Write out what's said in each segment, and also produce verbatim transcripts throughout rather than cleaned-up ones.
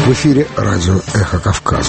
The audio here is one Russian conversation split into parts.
В эфире радио «Эхо Кавказа».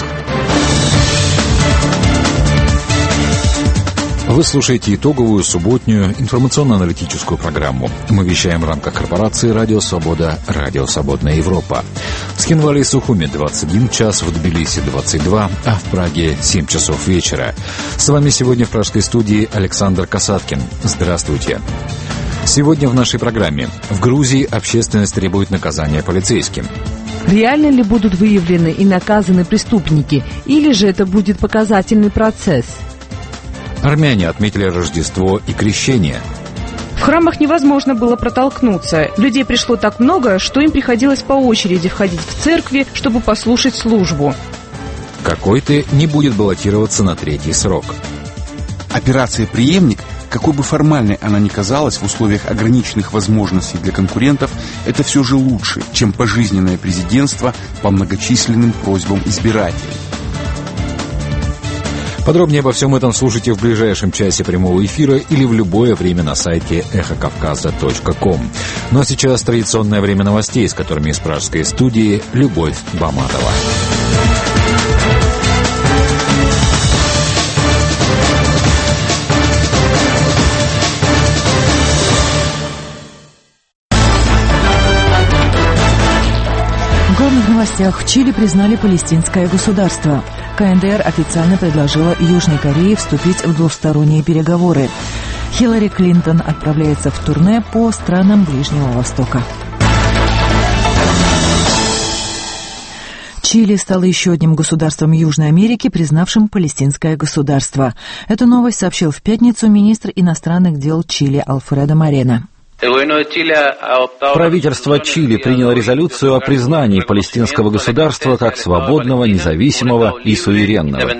Вы слушаете итоговую субботнюю информационно-аналитическую программу. Мы вещаем в рамках корпорации «Радио Свобода», «Радио Свободная Европа». В Схинвале и Сухуми двадцать один час, в Тбилиси двадцать два, а в Праге семь часов вечера. С вами сегодня в пражской студии Александр Касаткин. Здравствуйте. Сегодня в нашей программе. В Грузии общественность требует наказания полицейским. Реально ли будут выявлены и наказаны преступники, или же это будет показательный процесс? Армяне отметили Рождество и Крещение. В храмах невозможно было протолкнуться. Людей пришло так много, что им приходилось по очереди входить в церкви, чтобы послушать службу. Какой-то не будет баллотироваться на третий срок. Операция «Преемник», какой бы формальной она ни казалась в условиях ограниченных возможностей для конкурентов, это все же лучше, чем пожизненное президентство по многочисленным просьбам избирателей. Подробнее обо всем этом слушайте в ближайшем часе прямого эфира или в любое время на сайте эхо кавказа точка ком. Ну а сейчас традиционное время новостей, с которыми из пражской студии Любовь Баматова. В главных новостях. В Чили признали палестинское государство. ка эн дэ эр официально предложила Южной Корее вступить в двусторонние переговоры. Хиллари Клинтон отправляется в турне по странам Ближнего Востока. Чили стало еще одним государством Южной Америки, признавшим палестинское государство. Эту новость сообщил в пятницу министр иностранных дел Чили Альфредо Морено. Правительство Чили приняло резолюцию о признании палестинского государства как свободного, независимого и суверенного,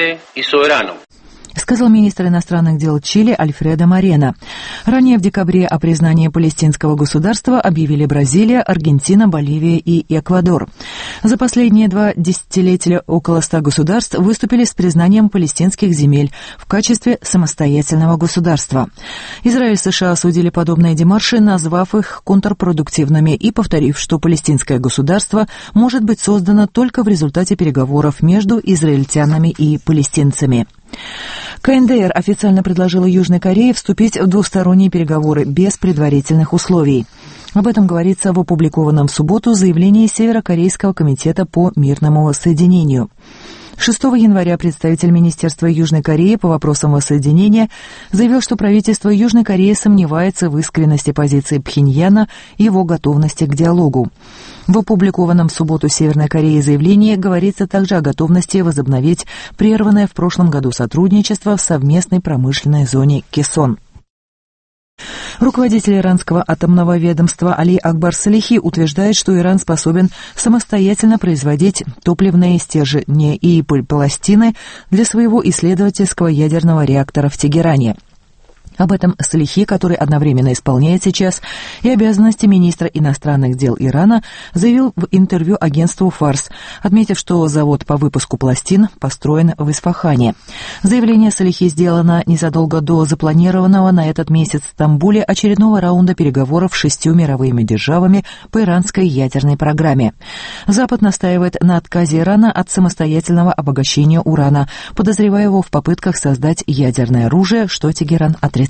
сказал министр иностранных дел Чили Альфредо Морено. Ранее в декабре о признании палестинского государства объявили Бразилия, Аргентина, Боливия и Эквадор. За последние два десятилетия около ста государств выступили с признанием палестинских земель в качестве самостоятельного государства. Израиль и США осудили подобные демарши, назвав их контрпродуктивными и повторив, что палестинское государство может быть создано только в результате переговоров между израильтянами и палестинцами. ка эн дэ эр официально предложила Южной Корее вступить в двусторонние переговоры без предварительных условий. Об этом говорится в опубликованном в субботу заявлении Северокорейского комитета по мирному воссоединению. шестого января представитель Министерства Южной Кореи по вопросам воссоединения заявил, что правительство Южной Кореи сомневается в искренности позиции Пхеньяна и его готовности к диалогу. В опубликованном в субботу Северной Корее заявлении говорится также о готовности возобновить прерванное в прошлом году сотрудничество в совместной промышленной зоне Кесон. Руководитель иранского атомного ведомства Али Акбар Салихи утверждает, что Иран способен самостоятельно производить топливные стержни и пластины для своего исследовательского ядерного реактора в Тегеране. Об этом Салихи, который одновременно исполняет сейчас и обязанности министра иностранных дел Ирана, заявил в интервью агентству «Фарс», отметив, что завод по выпуску пластин построен в Исфахане. Заявление Салихи сделано незадолго до запланированного на этот месяц в Стамбуле очередного раунда переговоров с шестью мировыми державами по иранской ядерной программе. Запад настаивает на отказе Ирана от самостоятельного обогащения урана, подозревая его в попытках создать ядерное оружие, что Тегеран отрицает.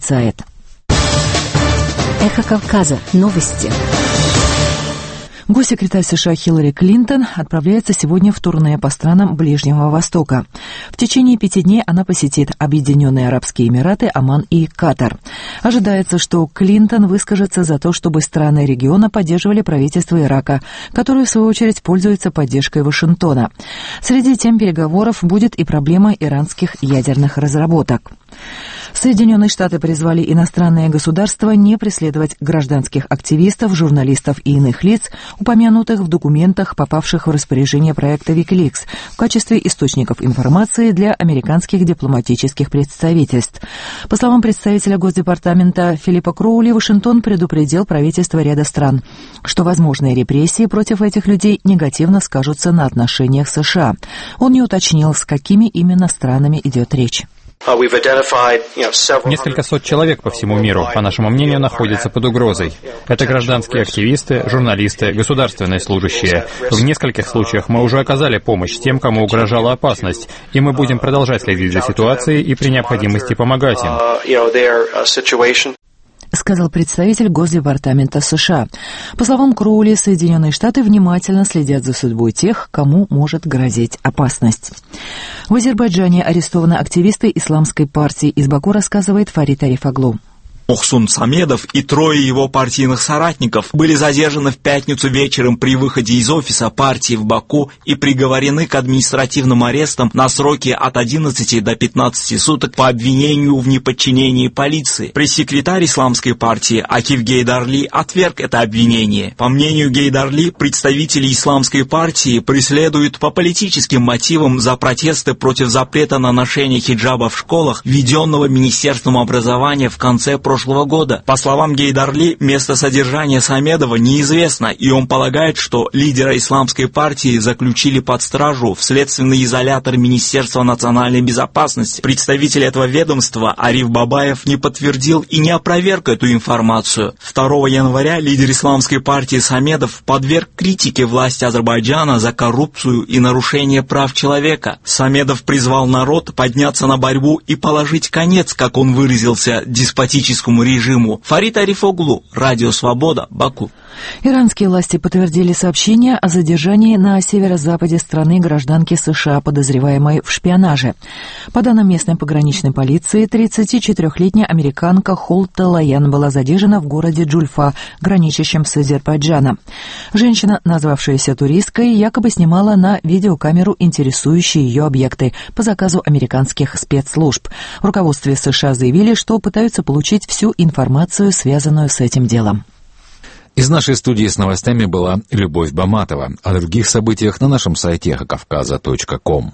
Эхо Кавказа. Новости. Госсекретарь США Хиллари Клинтон отправляется сегодня в турне по странам Ближнего Востока. В течение пяти дней она посетит Объединенные Арабские Эмираты, Оман и Катар. Ожидается, что Клинтон выскажется за то, чтобы страны региона поддерживали правительство Ирака, которое, в свою очередь, пользуется поддержкой Вашингтона. Среди тем переговоров будет и проблема иранских ядерных разработок. Соединенные Штаты призвали иностранные государства не преследовать гражданских активистов, журналистов и иных лиц, упомянутых в документах, попавших в распоряжение проекта Wikileaks, в качестве источников информации для американских дипломатических представительств. По словам представителя Госдепартамента Филиппа Кроули, Вашингтон предупредил правительства ряда стран, что возможные репрессии против этих людей негативно скажутся на отношениях США. Он не уточнил, с какими именно странами идет речь. Несколько сот человек по всему миру, по нашему мнению, находятся под угрозой. Это гражданские активисты, журналисты, государственные служащие. В нескольких случаях мы уже оказали помощь тем, кому угрожала опасность, и мы будем продолжать следить за ситуацией и при необходимости помогать им. Сказал представитель Госдепартамента США. По словам Кроули, Соединенные Штаты внимательно следят за судьбой тех, кому может грозить опасность. В Азербайджане арестованы активисты исламской партии. Из Баку рассказывает Фарид Арифаглу. Мохсун Самедов и трое его партийных соратников были задержаны в пятницу вечером при выходе из офиса партии в Баку и приговорены к административным арестам на сроки от одиннадцати до пятнадцати суток по обвинению в неподчинении полиции. Пресс-секретарь исламской партии Акиф Гейдарли отверг это обвинение. По мнению Гейдарли, представители исламской партии преследуют по политическим мотивам за протесты против запрета на ношение хиджаба в школах, введенного Министерством образования в конце прошлого прошлого года. По словам Гейдарли, место содержания Самедова неизвестно, и он полагает, что лидера исламской партии заключили под стражу в следственный изолятор Министерства национальной безопасности. Представитель этого ведомства Ариф Бабаев не подтвердил и не опроверг эту информацию. второго января лидер исламской партии Самедов подверг критике власти Азербайджана за коррупцию и нарушение прав человека. Самедов призвал народ подняться на борьбу и положить конец, как он выразился, деспотическому режиму. Фарид Арифоглу, Радио Свобода, Баку. Иранские власти подтвердили сообщение о задержании на северо-западе страны гражданки США, подозреваемой в шпионаже. По данным местной пограничной полиции, тридцатичетырёхлетняя американка Холта Лаян была задержана в городе Джульфа, граничащем с Азербайджаном. Женщина, назвавшаяся туристкой, якобы снимала на видеокамеру интересующие ее объекты по заказу американских спецслужб. В руководстве США заявили, что пытаются получить всю информацию, связанную с этим делом. Из нашей студии с новостями была Любовь Баматова. О других событиях на нашем сайте эхо кавказа точка ком.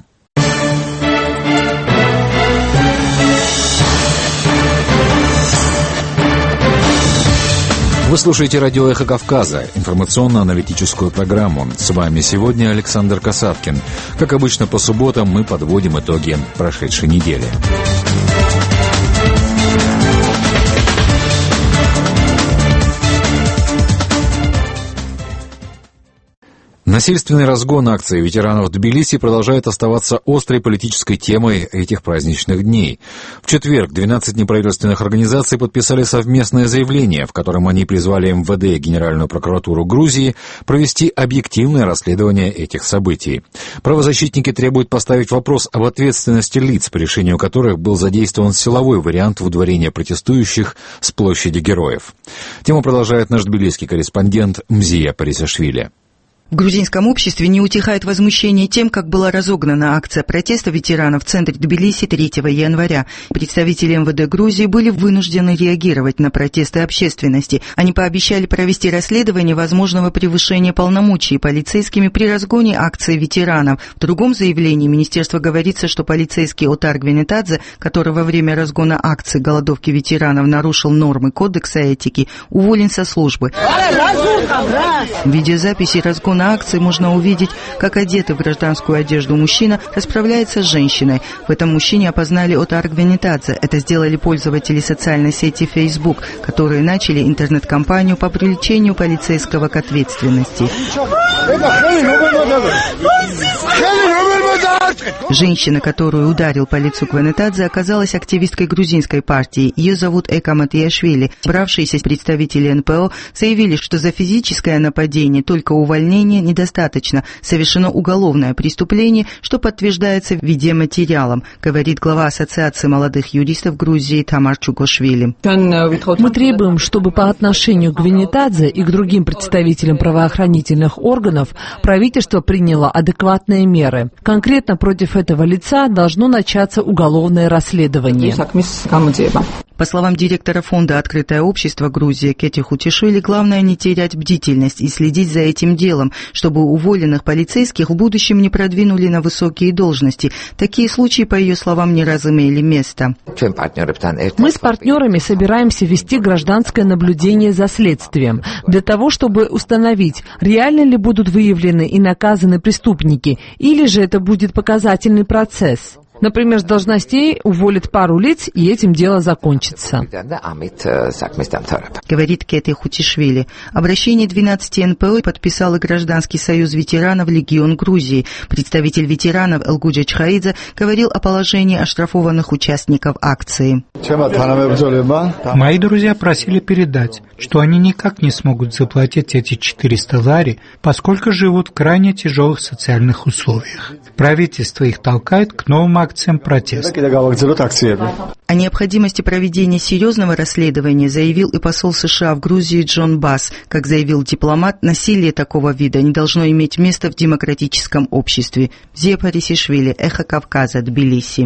Вы слушаете радио «Эхо Кавказа», информационно-аналитическую программу. С вами сегодня Александр Касаткин. Как обычно, по субботам мы подводим итоги прошедшей недели. Насильственный разгон акции ветеранов Тбилиси продолжает оставаться острой политической темой этих праздничных дней. В четверг двенадцать неправительственных организаций подписали совместное заявление, в котором они призвали эм вэ дэ и Генеральную прокуратуру Грузии провести объективное расследование этих событий. Правозащитники требуют поставить вопрос об ответственности лиц, по решению которых был задействован силовой вариант выдворения протестующих с площади Героев. Тему продолжает наш тбилисский корреспондент Мзия Парисашвили. В грузинском обществе не утихает возмущение тем, как была разогнана акция протеста ветеранов в центре Тбилиси третьего января. Представители эм вэ дэ Грузии были вынуждены реагировать на протесты общественности. Они пообещали провести расследование возможного превышения полномочий полицейскими при разгоне акции ветеранов. В другом заявлении министерства говорится, что полицейский Отар Гвенетадзе, который во время разгона акции голодовки ветеранов нарушил нормы кодекса этики, уволен со службы. В видеозаписи разгона акции можно увидеть, как одетый в гражданскую одежду мужчина расправляется с женщиной. В этом мужчине опознали Отар Гвенетадзе. Это сделали пользователи социальной сети Facebook, которые начали интернет-кампанию по привлечению полицейского к ответственности. Женщина, которую ударил по лицу Гвенетадзе, оказалась активисткой грузинской партии. Ее зовут Эка Матияшвили. Собравшиеся представители эн пэ о заявили, что за физическое нападение только увольнение недостаточно. Совершено уголовное преступление, что подтверждается видеоматериалом, говорит глава Ассоциации молодых юристов Грузии Тамар Чукошвили. Мы требуем, чтобы по отношению к Гвенетадзе и к другим представителям правоохранительных органов правительство приняло адекватные меры. Конкретно против этого лица должно начаться уголовное расследование. По словам директора фонда «Открытое общество Грузии» Кети Хутишвили, главное не терять бдительность и следить за этим делом, чтобы уволенных полицейских в будущем не продвинули на высокие должности. Такие случаи, по ее словам, не раз имели место. Мы с партнерами собираемся вести гражданское наблюдение за следствием, для того, чтобы установить, реально ли будут выявлены и наказаны преступники, или же это будет показательный процесс. Например, с должностей уволят пару лиц, и этим дело закончится. Говорит Кети Хутишвили. Обращение двенадцати эн пэ о подписал и Гражданский союз ветеранов «Легион Грузии». Представитель ветеранов Элгуджа Чхаидзе говорил о положении оштрафованных участников акции. Мои друзья просили передать, что они никак не смогут заплатить эти четыреста лари, поскольку живут в крайне тяжелых социальных условиях. Правительство их толкает к новым акциям протеста. О необходимости проведения серьезного расследования заявил и посол США в Грузии Джон Басс. Как заявил дипломат, насилие такого вида не должно иметь места в демократическом обществе. Зия Парисишвили, Эхо Кавказа, Тбилиси.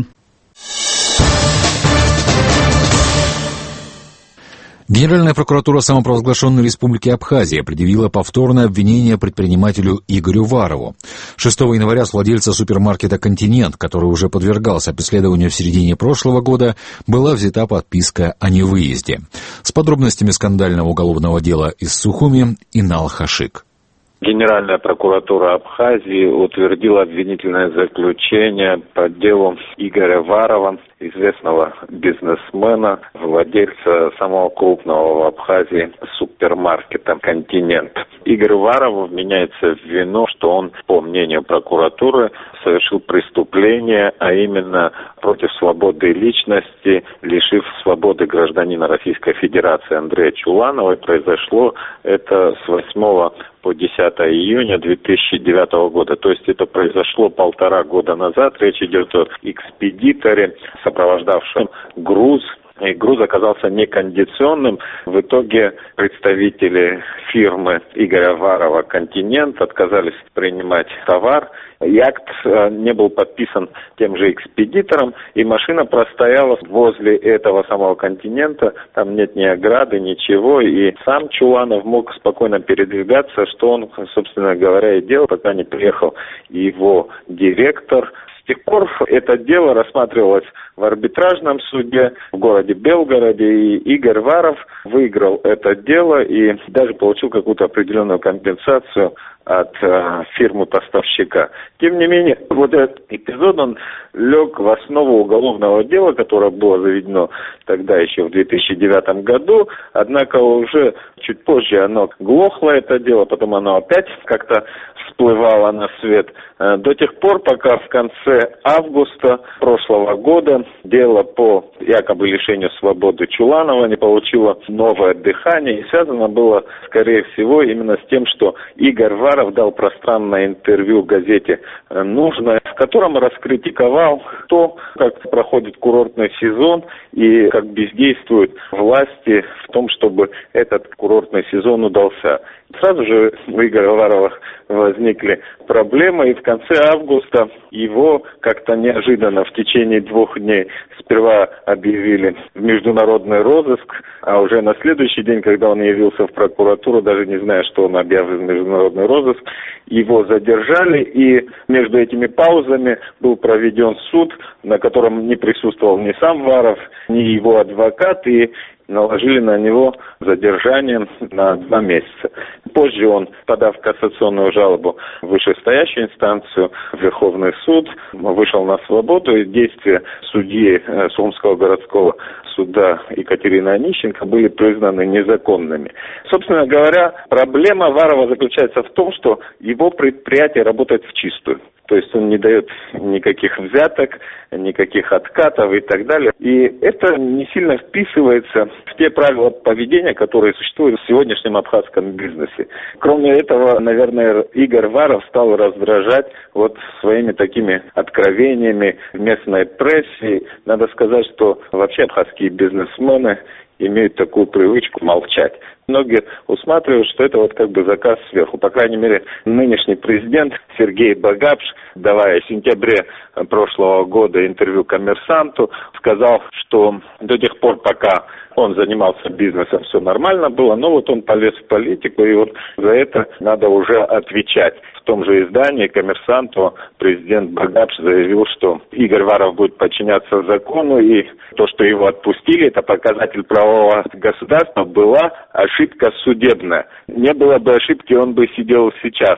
Генеральная прокуратура самопровозглашенной республики Абхазия предъявила повторное обвинение предпринимателю Игорю Варову. шестого января с владельца супермаркета «Континент», который уже подвергался преследованию в середине прошлого года, была взята подписка о невыезде. С подробностями скандального уголовного дела из Сухуми Инал Хашик. Генеральная прокуратура Абхазии утвердила обвинительное заключение по делу Игоря Варова, известного бизнесмена, владельца самого крупного в Абхазии супермаркета «Континент». Игорь Варов вменяется в вину, что он, по мнению прокуратуры, совершил преступление, а именно против свободы личности, лишив свободы гражданина Российской Федерации Андрея Чуланова. И произошло это с восьмого по десятое июня две тысячи девятого года. То есть это произошло полтора года назад. Речь идет о экспедиторе, сопровождавшем груз. И груз оказался некондиционным. В итоге представители фирмы Игоря Варова «Континент» отказались принимать товар. И акт не был подписан тем же экспедитором, и машина простояла возле этого самого «Континента». Там нет ни ограды, ничего. И сам Чуланов мог спокойно передвигаться, что он, собственно говоря, и делал, пока не приехал его директор. С тех пор это дело рассматривалось в арбитражном суде в городе Белгороде, и Игорь Варов выиграл это дело и даже получил какую-то определенную компенсацию от э, фирмы-поставщика. Тем не менее, вот этот эпизод, он лег в основу уголовного дела, которое было заведено тогда еще в две тысячи девятом году, однако уже чуть позже оно глохло, это дело, потом оно опять как-то всплывало на свет, э, до тех пор, пока в конце августа прошлого года дело по якобы лишению свободы Чуланова не получило новое дыхание, и связано было, скорее всего, именно с тем, что Игорь Варов дал пространное интервью газете «Нужно», в котором раскритиковал то, как проходит курортный сезон и как бездействуют власти в том, чтобы этот курортный сезон удался. Сразу же у Игоря Варова возникли проблемы, и в конце августа его как-то неожиданно в течение двух дней сперва объявили в международный розыск, а уже на следующий день, когда он явился в прокуратуру, даже не зная, что он объявлен в международный розыск, его задержали, и между этими паузами был проведен суд, на котором не присутствовал ни сам Варов, ни его адвокат, и наложили на него задержание на два месяца. Позже он, подав кассационную жалобу в вышестоящую инстанцию, в Верховный суд, вышел на свободу, и действия судьи Сухумского городского суда Екатерины Онищенко были признаны незаконными. Собственно говоря, проблема Варова заключается в том, что его предприятие работает в чистую. То есть он не дает никаких взяток, никаких откатов и так далее. И это не сильно вписывается в те правила поведения, которые существуют в сегодняшнем абхазском бизнесе. Кроме этого, наверное, Игорь Варов стал раздражать вот своими такими откровениями в местной прессе. Надо сказать, что вообще абхазские бизнесмены имеют такую привычку молчать. Многие усматривают, что это вот как бы заказ сверху. По крайней мере, нынешний президент Сергей Багапш, давая в сентябре прошлого года интервью «Коммерсанту», сказал, что до тех пор, пока он занимался бизнесом, все нормально было, но вот он полез в политику, и вот за это надо уже отвечать. В том же издании «Коммерсанту» президент Багапш заявил, что Игорь Варов будет подчиняться закону, и то, что его отпустили, это показатель правового государства, была ошибка судебная. Не было бы ошибки, он бы сидел сейчас.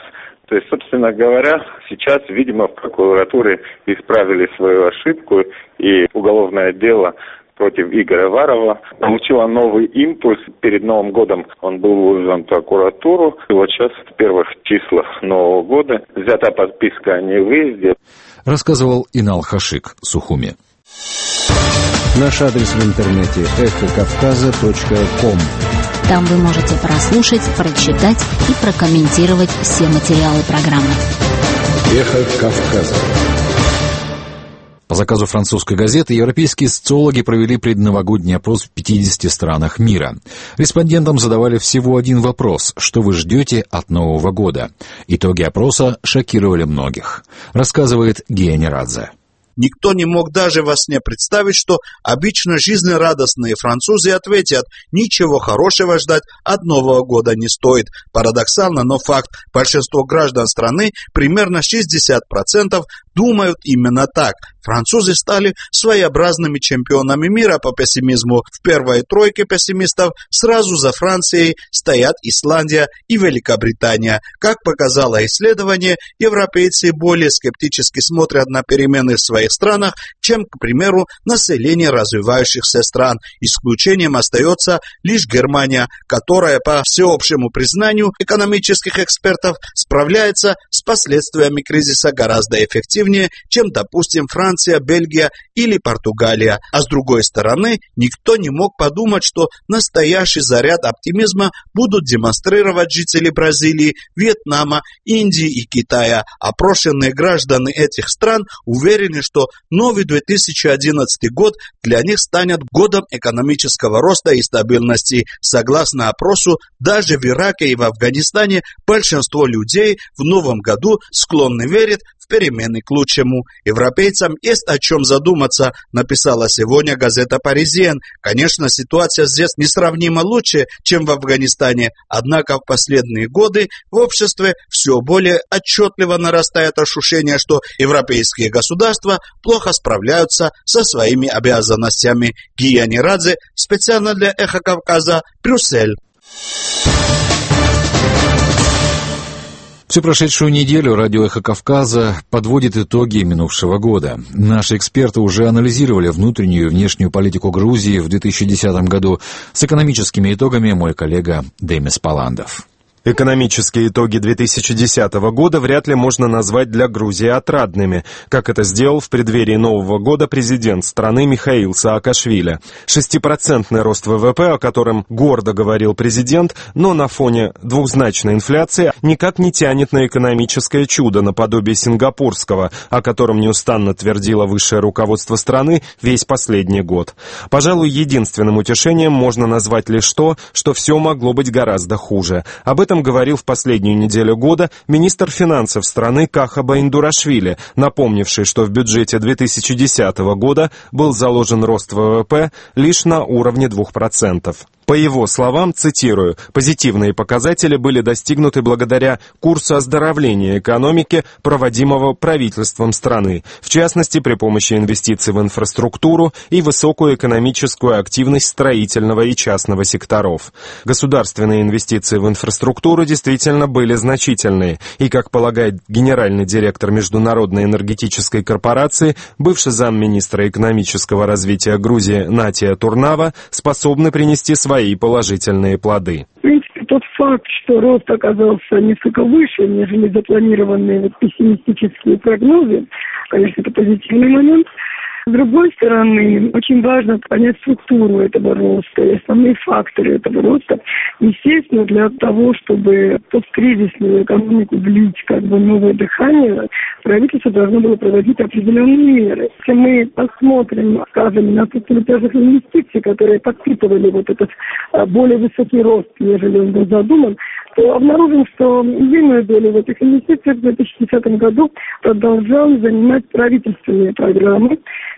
То есть, собственно говоря, сейчас, видимо, в прокуратуре исправили свою ошибку, и уголовное дело против Игоря Варова получило новый импульс. Перед Новым годом он был вызван в прокуратуру, и вот сейчас в первых числах Нового года взята подписка о невыезде. Рассказывал Инал Хашик, Сухуми. Наш адрес в интернете эхо кавказа точка ком. Там вы можете прослушать, прочитать и прокомментировать все материалы программы. Эхо Кавказа. По заказу французской газеты европейские социологи провели предновогодний опрос в пятидесяти странах мира. Респондентам задавали всего один вопрос: что вы ждете от Нового года? Итоги опроса шокировали многих. Рассказывает Гия Нерадзе. Никто не мог даже во сне представить, что обычно жизнерадостные французы ответят: ничего хорошего ждать от Нового года не стоит. Парадоксально, но факт. Большинство граждан страны, примерно шестьдесят процентов, думают именно так. Французы стали своеобразными чемпионами мира по пессимизму. В первой тройке пессимистов сразу за Францией стоят Исландия и Великобритания. Как показало исследование, европейцы более скептически смотрят на перемены в своих странах, чем, к примеру, население развивающихся стран. Исключением остается лишь Германия, которая, по всеобщему признанию экономических экспертов, справляется с последствиями кризиса гораздо эффективнее, чем, допустим, Франция, Бельгия или Португалия. А с другой стороны, никто не мог подумать, что настоящий заряд оптимизма будут демонстрировать жители Бразилии, Вьетнама, Индии и Китая. Опрошенные граждане этих стран уверены, что новый две тысячи одиннадцатый год для них станет годом экономического роста и стабильности. Согласно опросу, даже в Ираке и в Афганистане большинство людей в новом году склонны верить в перемены к лучшему. Европейцам есть о чем задуматься, написала сегодня газета «Паризиен». Конечно, ситуация здесь несравнимо лучше, чем в Афганистане, однако в последние годы в обществе все более отчетливо нарастает ощущение, что европейские государства плохо справляются со своими обязанностями. Гия Нерадзе, специально для «Эхо Кавказа», Брюссель. Всю прошедшую неделю радио «Эхо Кавказа» подводит итоги минувшего года. Наши эксперты уже анализировали внутреннюю и внешнюю политику Грузии в две тысячи десятом году. С экономическими итогами мой коллега Демис Паландов. Экономические итоги две тысячи десятого года вряд ли можно назвать для Грузии отрадными, как это сделал в преддверии Нового года президент страны Михаил Саакашвили. Шестипроцентный рост ВВП, о котором гордо говорил президент, но на фоне двухзначной инфляции никак не тянет на экономическое чудо наподобие сингапурского, о котором неустанно твердило высшее руководство страны весь последний год. Пожалуй, единственным утешением можно назвать лишь то, что все могло быть гораздо хуже. Об этом говорил в последнюю неделю года министр финансов страны Кахаба Индурашвили, напомнивший, что в бюджете две тысячи десятого года был заложен рост ВВП лишь на уровне двух процентов. По его словам, цитирую, «позитивные показатели были достигнуты благодаря курсу оздоровления экономики, проводимого правительством страны, в частности, при помощи инвестиций в инфраструктуру и высокую экономическую активность строительного и частного секторов. Государственные инвестиции в инфраструктуру действительно были значительные, и, как полагает генеральный директор Международной энергетической корпорации, бывший замминистра экономического развития Грузии Натия Турнава, способны принести свои и положительные плоды». В принципе, тот факт, что рост оказался несколько выше, нежели запланированные вот пессимистические прогнозы, конечно, это позитивный момент. С другой стороны, очень важно понять структуру этого роста и основные факторы этого роста. Естественно, для того, чтобы посткризисную экономику влить как бы новое дыхание, правительство должно было проводить определенные меры. Если мы посмотрим, скажем, на структуру первых инвестиций, которые подпитывали вот этот более высокий рост, нежели он был задуман, то обнаружим, что единую долю в этих инвестициях в две тысячи десятом году продолжал занимать правительственные программы,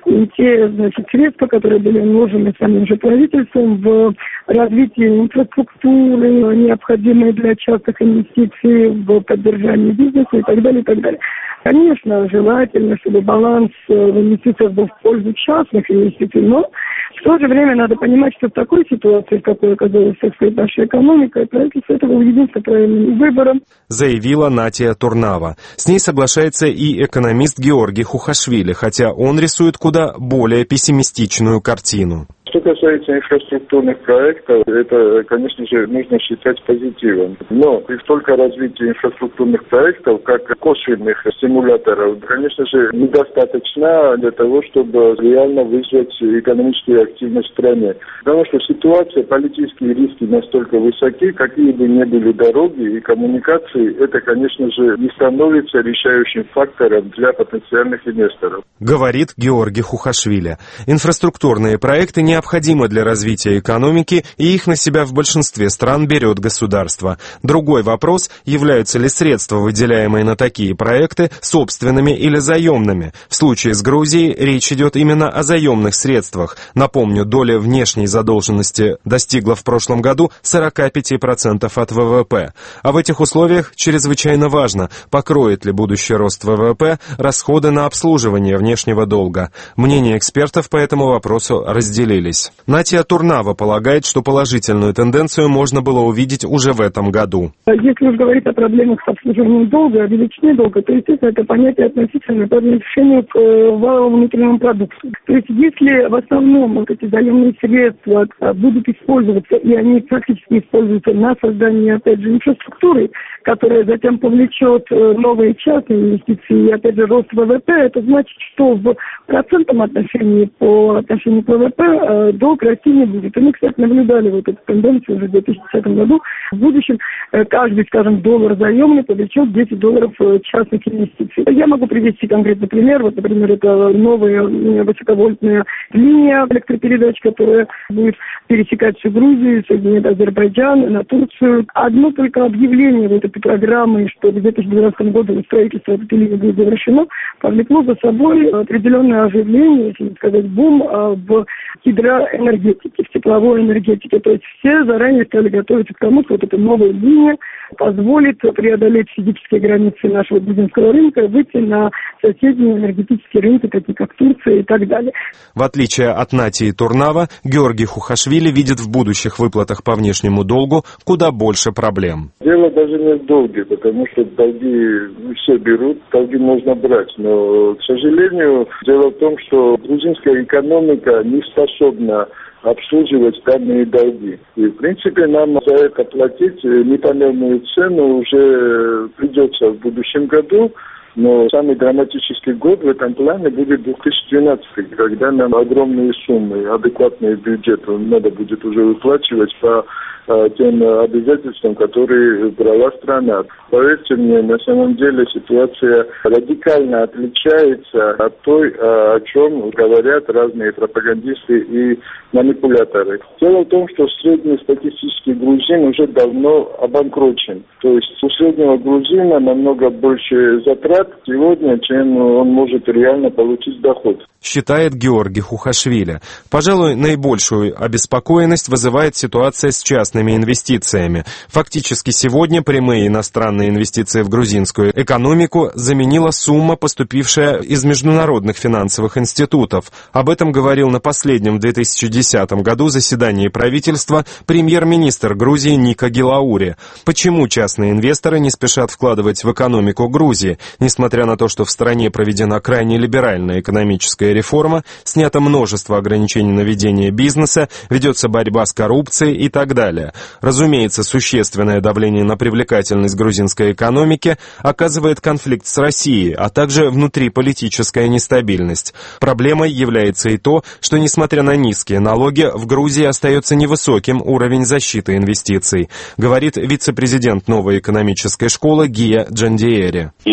и те, значит, средства, которые были вложены самим же правительством в развитие инфраструктуры, необходимые для частных инвестиций, в поддержание бизнеса и так далее, и так далее. Конечно, желательно, чтобы баланс в инвестициях был в пользу частных инвестиций, но в то же время надо понимать, что в такой ситуации, в какой оказалась, так сказать, наша экономика, и правительство этого единственным правильным выбором. Заявила Натия Турнава. С ней соглашается и экономист Георгий Хухашвили, хотя он рисует куда более пессимистичную картину. Что касается инфраструктурных проектов, это, конечно же, нужно считать позитивом. Но при только развитии инфраструктурных проектов, как косвенных стимуляторов, конечно же, недостаточно для того, чтобы реально вызвать экономическую активность в стране. Потому что ситуация, политические риски настолько высоки, какие бы ни были дороги и коммуникации, это, конечно же, не становится решающим фактором для потенциальных инвесторов. Говорит Георгий Хухашвили. Инфраструктурные проекты не необходимы для развития экономики, и их на себя в большинстве стран берет государство. Другой вопрос, являются ли средства, выделяемые на такие проекты, собственными или заемными. В случае с Грузией речь идет именно о заемных средствах. Напомню, доля внешней задолженности достигла в прошлом году сорок пять процентов от ВВП. А в этих условиях чрезвычайно важно, покроет ли будущий рост ВВП расходы на обслуживание внешнего долга. Мнения экспертов по этому вопросу разделились. Натия Турнава полагает, что положительную тенденцию можно было увидеть уже в этом году. Если уж говорить о проблемах с обслуживанием долга, о величине долга, то, естественно, это понятие относительно по отношению к валовому внутреннему продукту. То есть, если в основном вот эти заемные средства будут использоваться, и они практически используются на создание, опять же, инфраструктуры, которая затем повлечет новые частные инвестиции и, опять же, рост ВВП, это значит, что в процентном отношении по отношению к ВВП долг расти не будет. И мы, кстати, наблюдали вот эту тенденцию уже в две тысячи десятом году. В будущем каждый, скажем, доллар заемный повлечет десять долларов частных инвестиций. Я могу привести конкретный пример. Вот, например, это новая высоковольтная линия электропередач, которая будет пересекать всю Грузию, соединит Азербайджан, на Турцию. Одно только объявление вот этой программы, что в две тысячи двенадцатом году строительство этой линии будет завершено, повлекло за собой определенное оживление, если не сказать бум, в гидроэнергетике, в тепловой энергетике. То есть все заранее стали готовиться к тому, что вот эта новая линия позволит преодолеть физические границы нашего грузинского рынка, выйти на соседние энергетические рынки, такие как Турция и так далее. В отличие от Натии Турнава, Георгий Хухашвили видит в будущих выплатах по внешнему долгу куда больше проблем. Дело даже не в долге, потому что долги все берут, долги можно брать. Но, к сожалению, дело в том, что грузинская экономика не способна обслуживать данные долги. И, в принципе, нам за это платить непомерную цену уже придется в будущем году. Но самый драматический год в этом плане будет две тысячи двенадцатый, когда нам огромные суммы, адекватные бюджеты надо будет уже выплачивать по а, тем обязательствам, которые брала страна. Поверьте мне, на самом деле ситуация радикально отличается от той, а, о чем говорят разные пропагандисты и манипуляторы. Дело в том, что среднестатистический грузин уже давно обанкрочен. То есть у среднего грузина намного больше затрат сегодня, чем он может реально получить доход. Считает Георгий Хухашвили. Пожалуй, наибольшую обеспокоенность вызывает ситуация с частными инвестициями. Фактически сегодня прямые иностранные инвестиции в грузинскую экономику заменила сумма, поступившая из международных финансовых институтов. Об этом говорил на последнем в две тысячи десятом году заседании правительства премьер-министр Грузии Ника Гилаури. Почему частные инвесторы не спешат вкладывать в экономику Грузии? Несмотря на то, что в стране проведена крайне либеральная экономическая реформа, снято множество ограничений на ведение бизнеса, ведется борьба с коррупцией и так далее. Разумеется, существенное давление на привлекательность грузинской экономики оказывает конфликт с Россией, а также внутриполитическая нестабильность. Проблемой является и то, что, несмотря на низкие налоги, в Грузии остается невысоким уровень защиты инвестиций, говорит вице-президент новой экономической школы Гия Джандиери. Если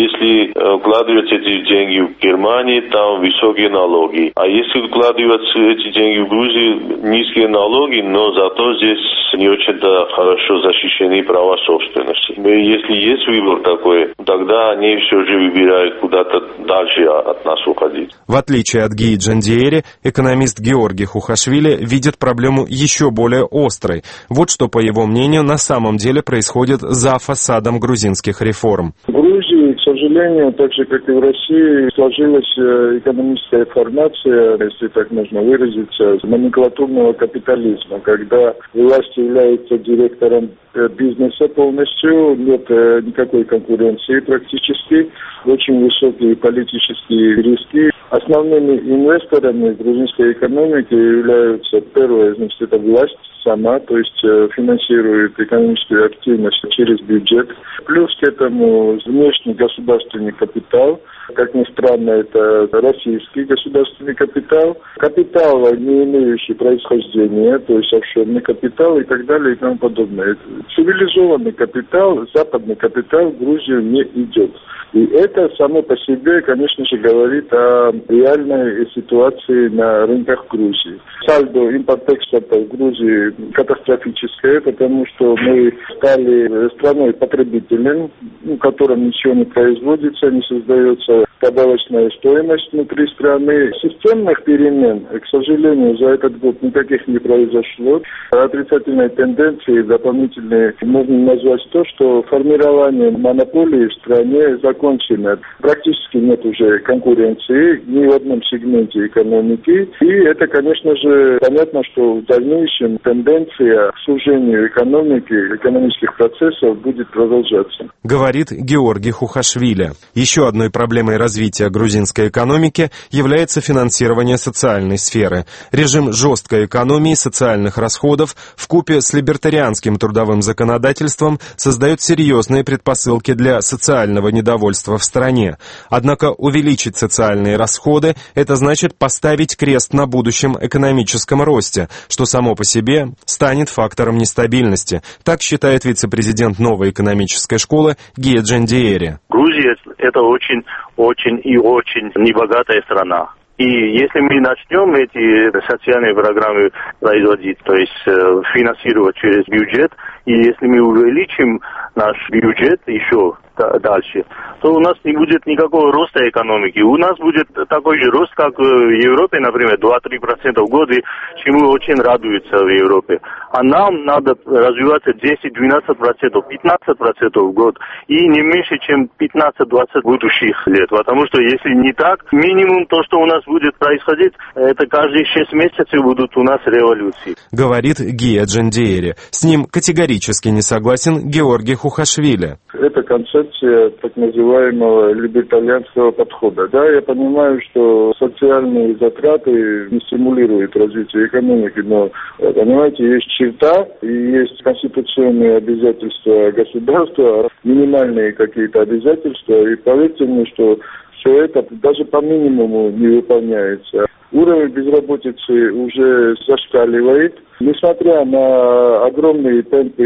вкладывать эти деньги в Германии, там высокие налоги. А если вкладывать эти деньги в Грузию, низкие налоги, но зато здесь не очень-то хорошо защищены права собственности. Если есть выбор такой, тогда они все же выбирают куда-то дальше от нас уходить. В отличие от Гии Джандиери, экономист Георгий Хухашвили видит проблему еще более острой. Вот что, по его мнению, на самом деле происходит за фасадом грузинских реформ. В Грузии, к сожалению, так же, как и в России, сложилась экономическая формация, если так можно выразиться, номенклатурного капитализма, когда власть является директором бизнеса полностью, нет никакой конкуренции практически, очень высокие политические риски. Основными инвесторами грузинской экономики являются, первое, значит, это власть сама, то есть финансирует экономическую активность через бюджет. Плюс к этому внешний государственный капитал. Как ни странно, это российский государственный капитал. Капитал, не имеющий происхождения, то есть офшорный капитал и так далее и тому подобное. Цивилизованный капитал, западный капитал в Грузию не идет. И это само по себе, конечно же, говорит о реальной ситуации на рынках Грузии. Сальдо импорт-экспорта в Грузии катастрофическое, потому что мы стали страной-потребителем, в котором ничего не производится, не создается добавочная стоимость внутри страны. Системных перемен, к сожалению, за этот год никаких не произошло. Отрицательные тенденции дополнительные можно назвать то, что формирование монополии в стране закончено. Практически нет уже конкуренции ни в одном сегменте экономики. И это, конечно же, понятно, что в дальнейшем тенденция к сужению экономики, экономических процессов будет продолжаться. Говорит Георгий Хухашвили. Еще одной проблемой развития грузинской экономики является финансирование социальной сферы. Режим жесткой экономии социальных расходов вкупе с либертарианским трудовым законодательством создает серьезные предпосылки для социального недовольства в стране. Однако увеличить социальные расходы – это значит поставить крест на будущем экономическом росте, что само по себе станет фактором нестабильности. Так считает вице-президент новой экономической школы Гия Джандиери. Грузия – это очень, очень и очень небогатая страна. И если мы начнем эти социальные программы производить, то есть э, финансировать через бюджет, и если мы увеличим наш бюджет еще дальше, то у нас не будет никакого роста экономики. У нас будет такой же рост, как в Европе, например, два-три процента в год, чему очень радуются в Европе. А нам надо развиваться десять-двенадцать процентов, пятнадцать процентов в год, и не меньше, чем пятнадцать-двадцать будущих лет. Потому что если не так, минимум то, что у нас будет происходить, это каждые шесть месяцев будут у нас революции. Говорит Гия Джандиери. С ним категорически не согласен Георгий Хухашвили. Это концепция так называемого либертарианского подхода. Да, я понимаю, что социальные затраты не стимулируют развитие экономики, но, понимаете, есть черта и есть конституционные обязательства государства, минимальные какие-то обязательства, и поверьте мне, что все это даже по минимуму не выполняется. Уровень безработицы уже зашкаливает. Несмотря на огромные темпы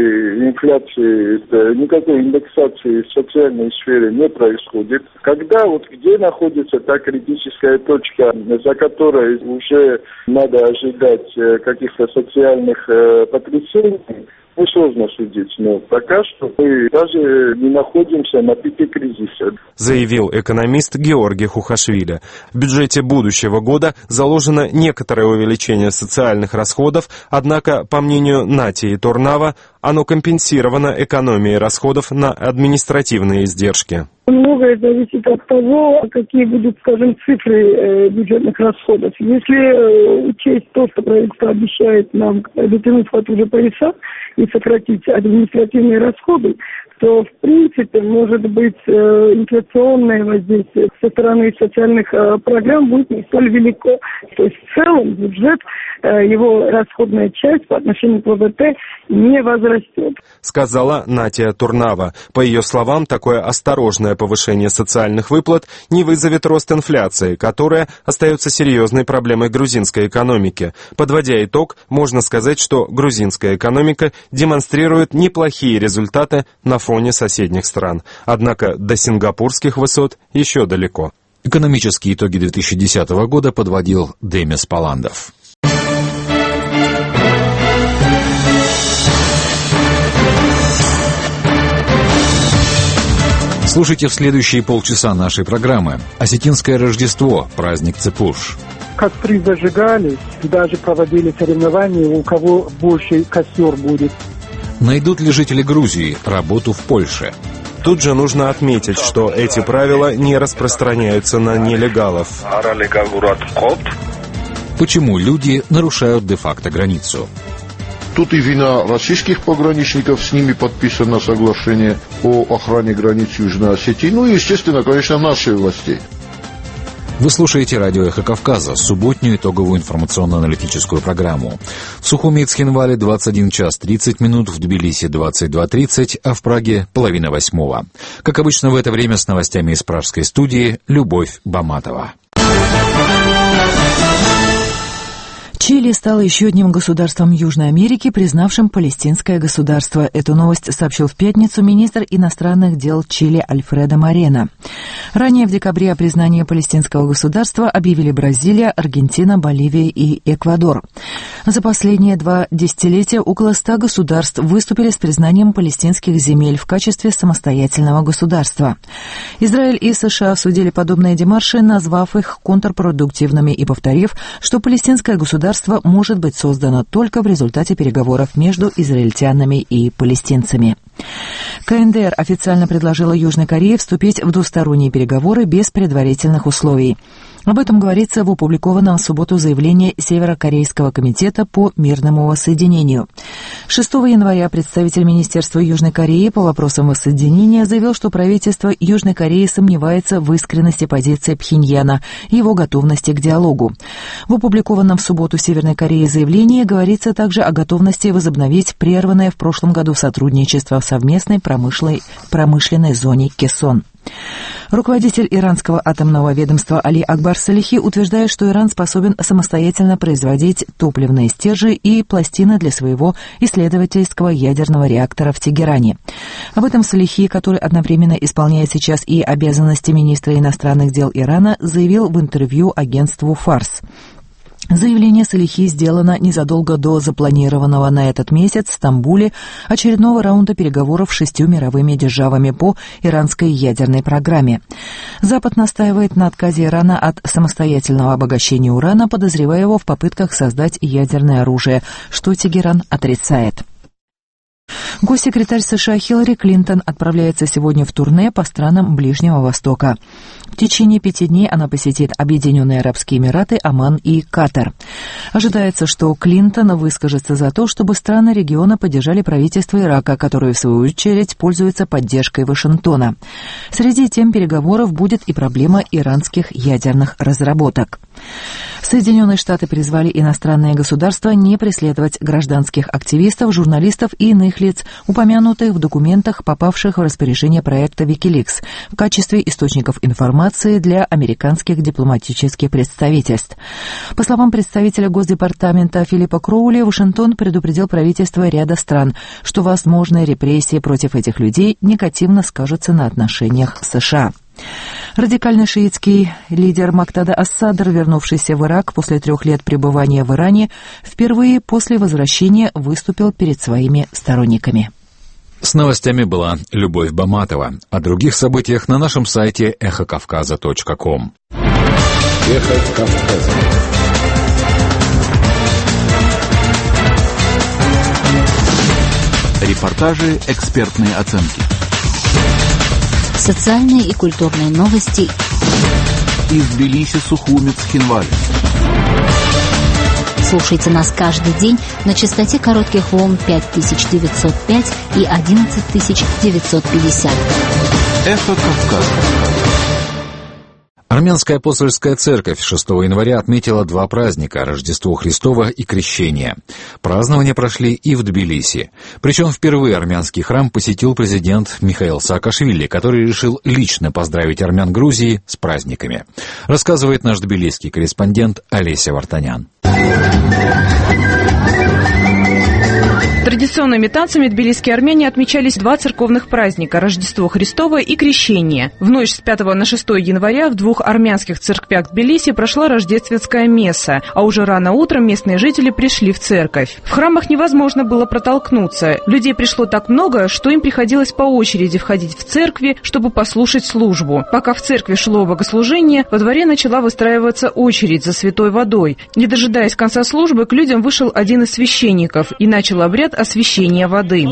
инфляции, никакой индексации в социальной сфере не происходит. Когда, вот где находится та критическая точка, за которой уже надо ожидать каких-то социальных потрясений, ну, сложно судить, но пока что мы даже не находимся на пике кризиса. Заявил экономист Георгий Хухашвили. В бюджете будущего года заложено некоторое увеличение социальных расходов, однако, по мнению Натии Турнава, оно компенсировано экономией расходов на административные издержки. Многое зависит от того, какие будут, скажем, цифры э, бюджетных расходов. Если э, учесть то, что правительство обещает нам затянуть в же пояса и сократить административные расходы, то, в принципе, может быть, э, инфляционное воздействие со стороны социальных э, программ будет не столь велико. То есть, в целом, бюджет, э, его расходная часть по отношению к ВВП не возрастет. Сказала Натия Турнава. По ее словам, такое осторожное повышение социальных выплат не вызовет рост инфляции, которая остается серьезной проблемой грузинской экономики. Подводя итог, можно сказать, что грузинская экономика демонстрирует неплохие результаты на фоне фоне соседних стран. Однако до сингапурских высот еще далеко. Экономические итоги две тысячи десятого года подводил Демис Паландов. Слушайте в следующие полчаса нашей программы. Осетинское Рождество, праздник Цепуш. Костры зажигались, даже проводили соревнования, у кого больше костер будет. Найдут ли жители Грузии работу в Польше? Тут же нужно отметить, что эти правила не распространяются на нелегалов. Почему люди нарушают де-факто границу? Тут и вина российских пограничников, с ними подписано соглашение о охране границ Южной Осетии, ну и, естественно, конечно, нашей власти. Вы слушаете радио «Эхо Кавказа», субботнюю итоговую информационно-аналитическую программу. В Сухуми и Цхинвале двадцать один час тридцать минут, в Тбилиси двадцать два тридцать, а в Праге половина восьмого. Как обычно в это время с новостями из пражской студии Любовь Баматова. Чили стало еще одним государством Южной Америки, признавшим палестинское государство. Эту новость сообщил в пятницу министр иностранных дел Чили Альфредо Морено. Ранее в декабре о признании палестинского государства объявили Бразилия, Аргентина, Боливия и Эквадор. За последние два десятилетия около ста государств выступили с признанием палестинских земель в качестве самостоятельного государства. Израиль и США осудили подобные демарши, назвав их контрпродуктивными и повторив, что палестинское государство может быть создано только в результате переговоров между израильтянами и палестинцами. ка эн дэ эр официально предложила Южной Корее вступить в двусторонние переговоры без предварительных условий. Об этом говорится в опубликованном в субботу заявлении Северокорейского комитета по мирному воссоединению. шестого января представитель Министерства Южной Кореи по вопросам воссоединения заявил, что правительство Южной Кореи сомневается в искренности позиции Пхеньяна и его готовности к диалогу. В опубликованном в субботу Северной Корее заявлении говорится также о готовности возобновить прерванное в прошлом году сотрудничество в совместной промышленной, промышленной зоне Кесон. Руководитель иранского атомного ведомства Али Акбар Салихи утверждает, что Иран способен самостоятельно производить топливные стержни и пластины для своего исследовательского ядерного реактора в Тегеране. Об этом Салихи, который одновременно исполняет сейчас и обязанности министра иностранных дел Ирана, заявил в интервью агентству «Фарс». Заявление Салихи сделано незадолго до запланированного на этот месяц в Стамбуле очередного раунда переговоров с шестью мировыми державами по иранской ядерной программе. Запад настаивает на отказе Ирана от самостоятельного обогащения урана, подозревая его в попытках создать ядерное оружие, что Тегеран отрицает. Госсекретарь США Хиллари Клинтон отправляется сегодня в турне по странам Ближнего Востока. В течение пяти дней она посетит Объединенные Арабские Эмираты, Оман и Катар. Ожидается, что Клинтон выскажется за то, чтобы страны региона поддержали правительство Ирака, которое, в свою очередь, пользуется поддержкой Вашингтона. Среди тем переговоров будет и проблема иранских ядерных разработок. Соединенные Штаты призвали иностранные государства не преследовать гражданских активистов, журналистов и иных лиц, упомянутых в документах, попавших в распоряжение проекта Wikileaks, в качестве источников информации для американских дипломатических представительств. По словам представителя Госдепартамента Филиппа Кроули, Вашингтон предупредил правительства ряда стран, что возможные репрессии против этих людей негативно скажутся на отношениях с США. Радикальный шиитский лидер Мактада ас-Садр, вернувшийся в Ирак после трех лет пребывания в Иране, впервые после возвращения выступил перед своими сторонниками. С новостями была Любовь Баматова. О других событиях на нашем сайте эхо кавказа точка ком. Эхо Кавказа. Репортажи, экспертные оценки. Социальные и культурные новости из Тбилиси, Сухуми, Цхинвали. Слушайте нас каждый день на частоте коротких волн пять тысяч девятьсот пять и одиннадцать тысяч девятьсот пятьдесят. Эхо Кавказа. Армянская апостольская церковь шестого января отметила два праздника – Рождество Христово и Крещение. Празднования прошли и в Тбилиси. Причем впервые армянский храм посетил президент Михаил Саакашвили, который решил лично поздравить армян Грузии с праздниками. Рассказывает наш тбилисский корреспондент Олеся Вартанян. Традиционными танцами тбилисские армяне отмечались два церковных праздника – Рождество Христово и Крещение. В ночь с пятого на шестое января в двух армянских церквях Тбилиси прошла рождественская месса, а уже рано утром местные жители пришли в церковь. В храмах невозможно было протолкнуться. Людей пришло так много, что им приходилось по очереди входить в церкви, чтобы послушать службу. Пока в церкви шло богослужение, во дворе начала выстраиваться очередь за святой водой. Не дожидаясь конца службы, к людям вышел один из священников и начал обряд освящения воды.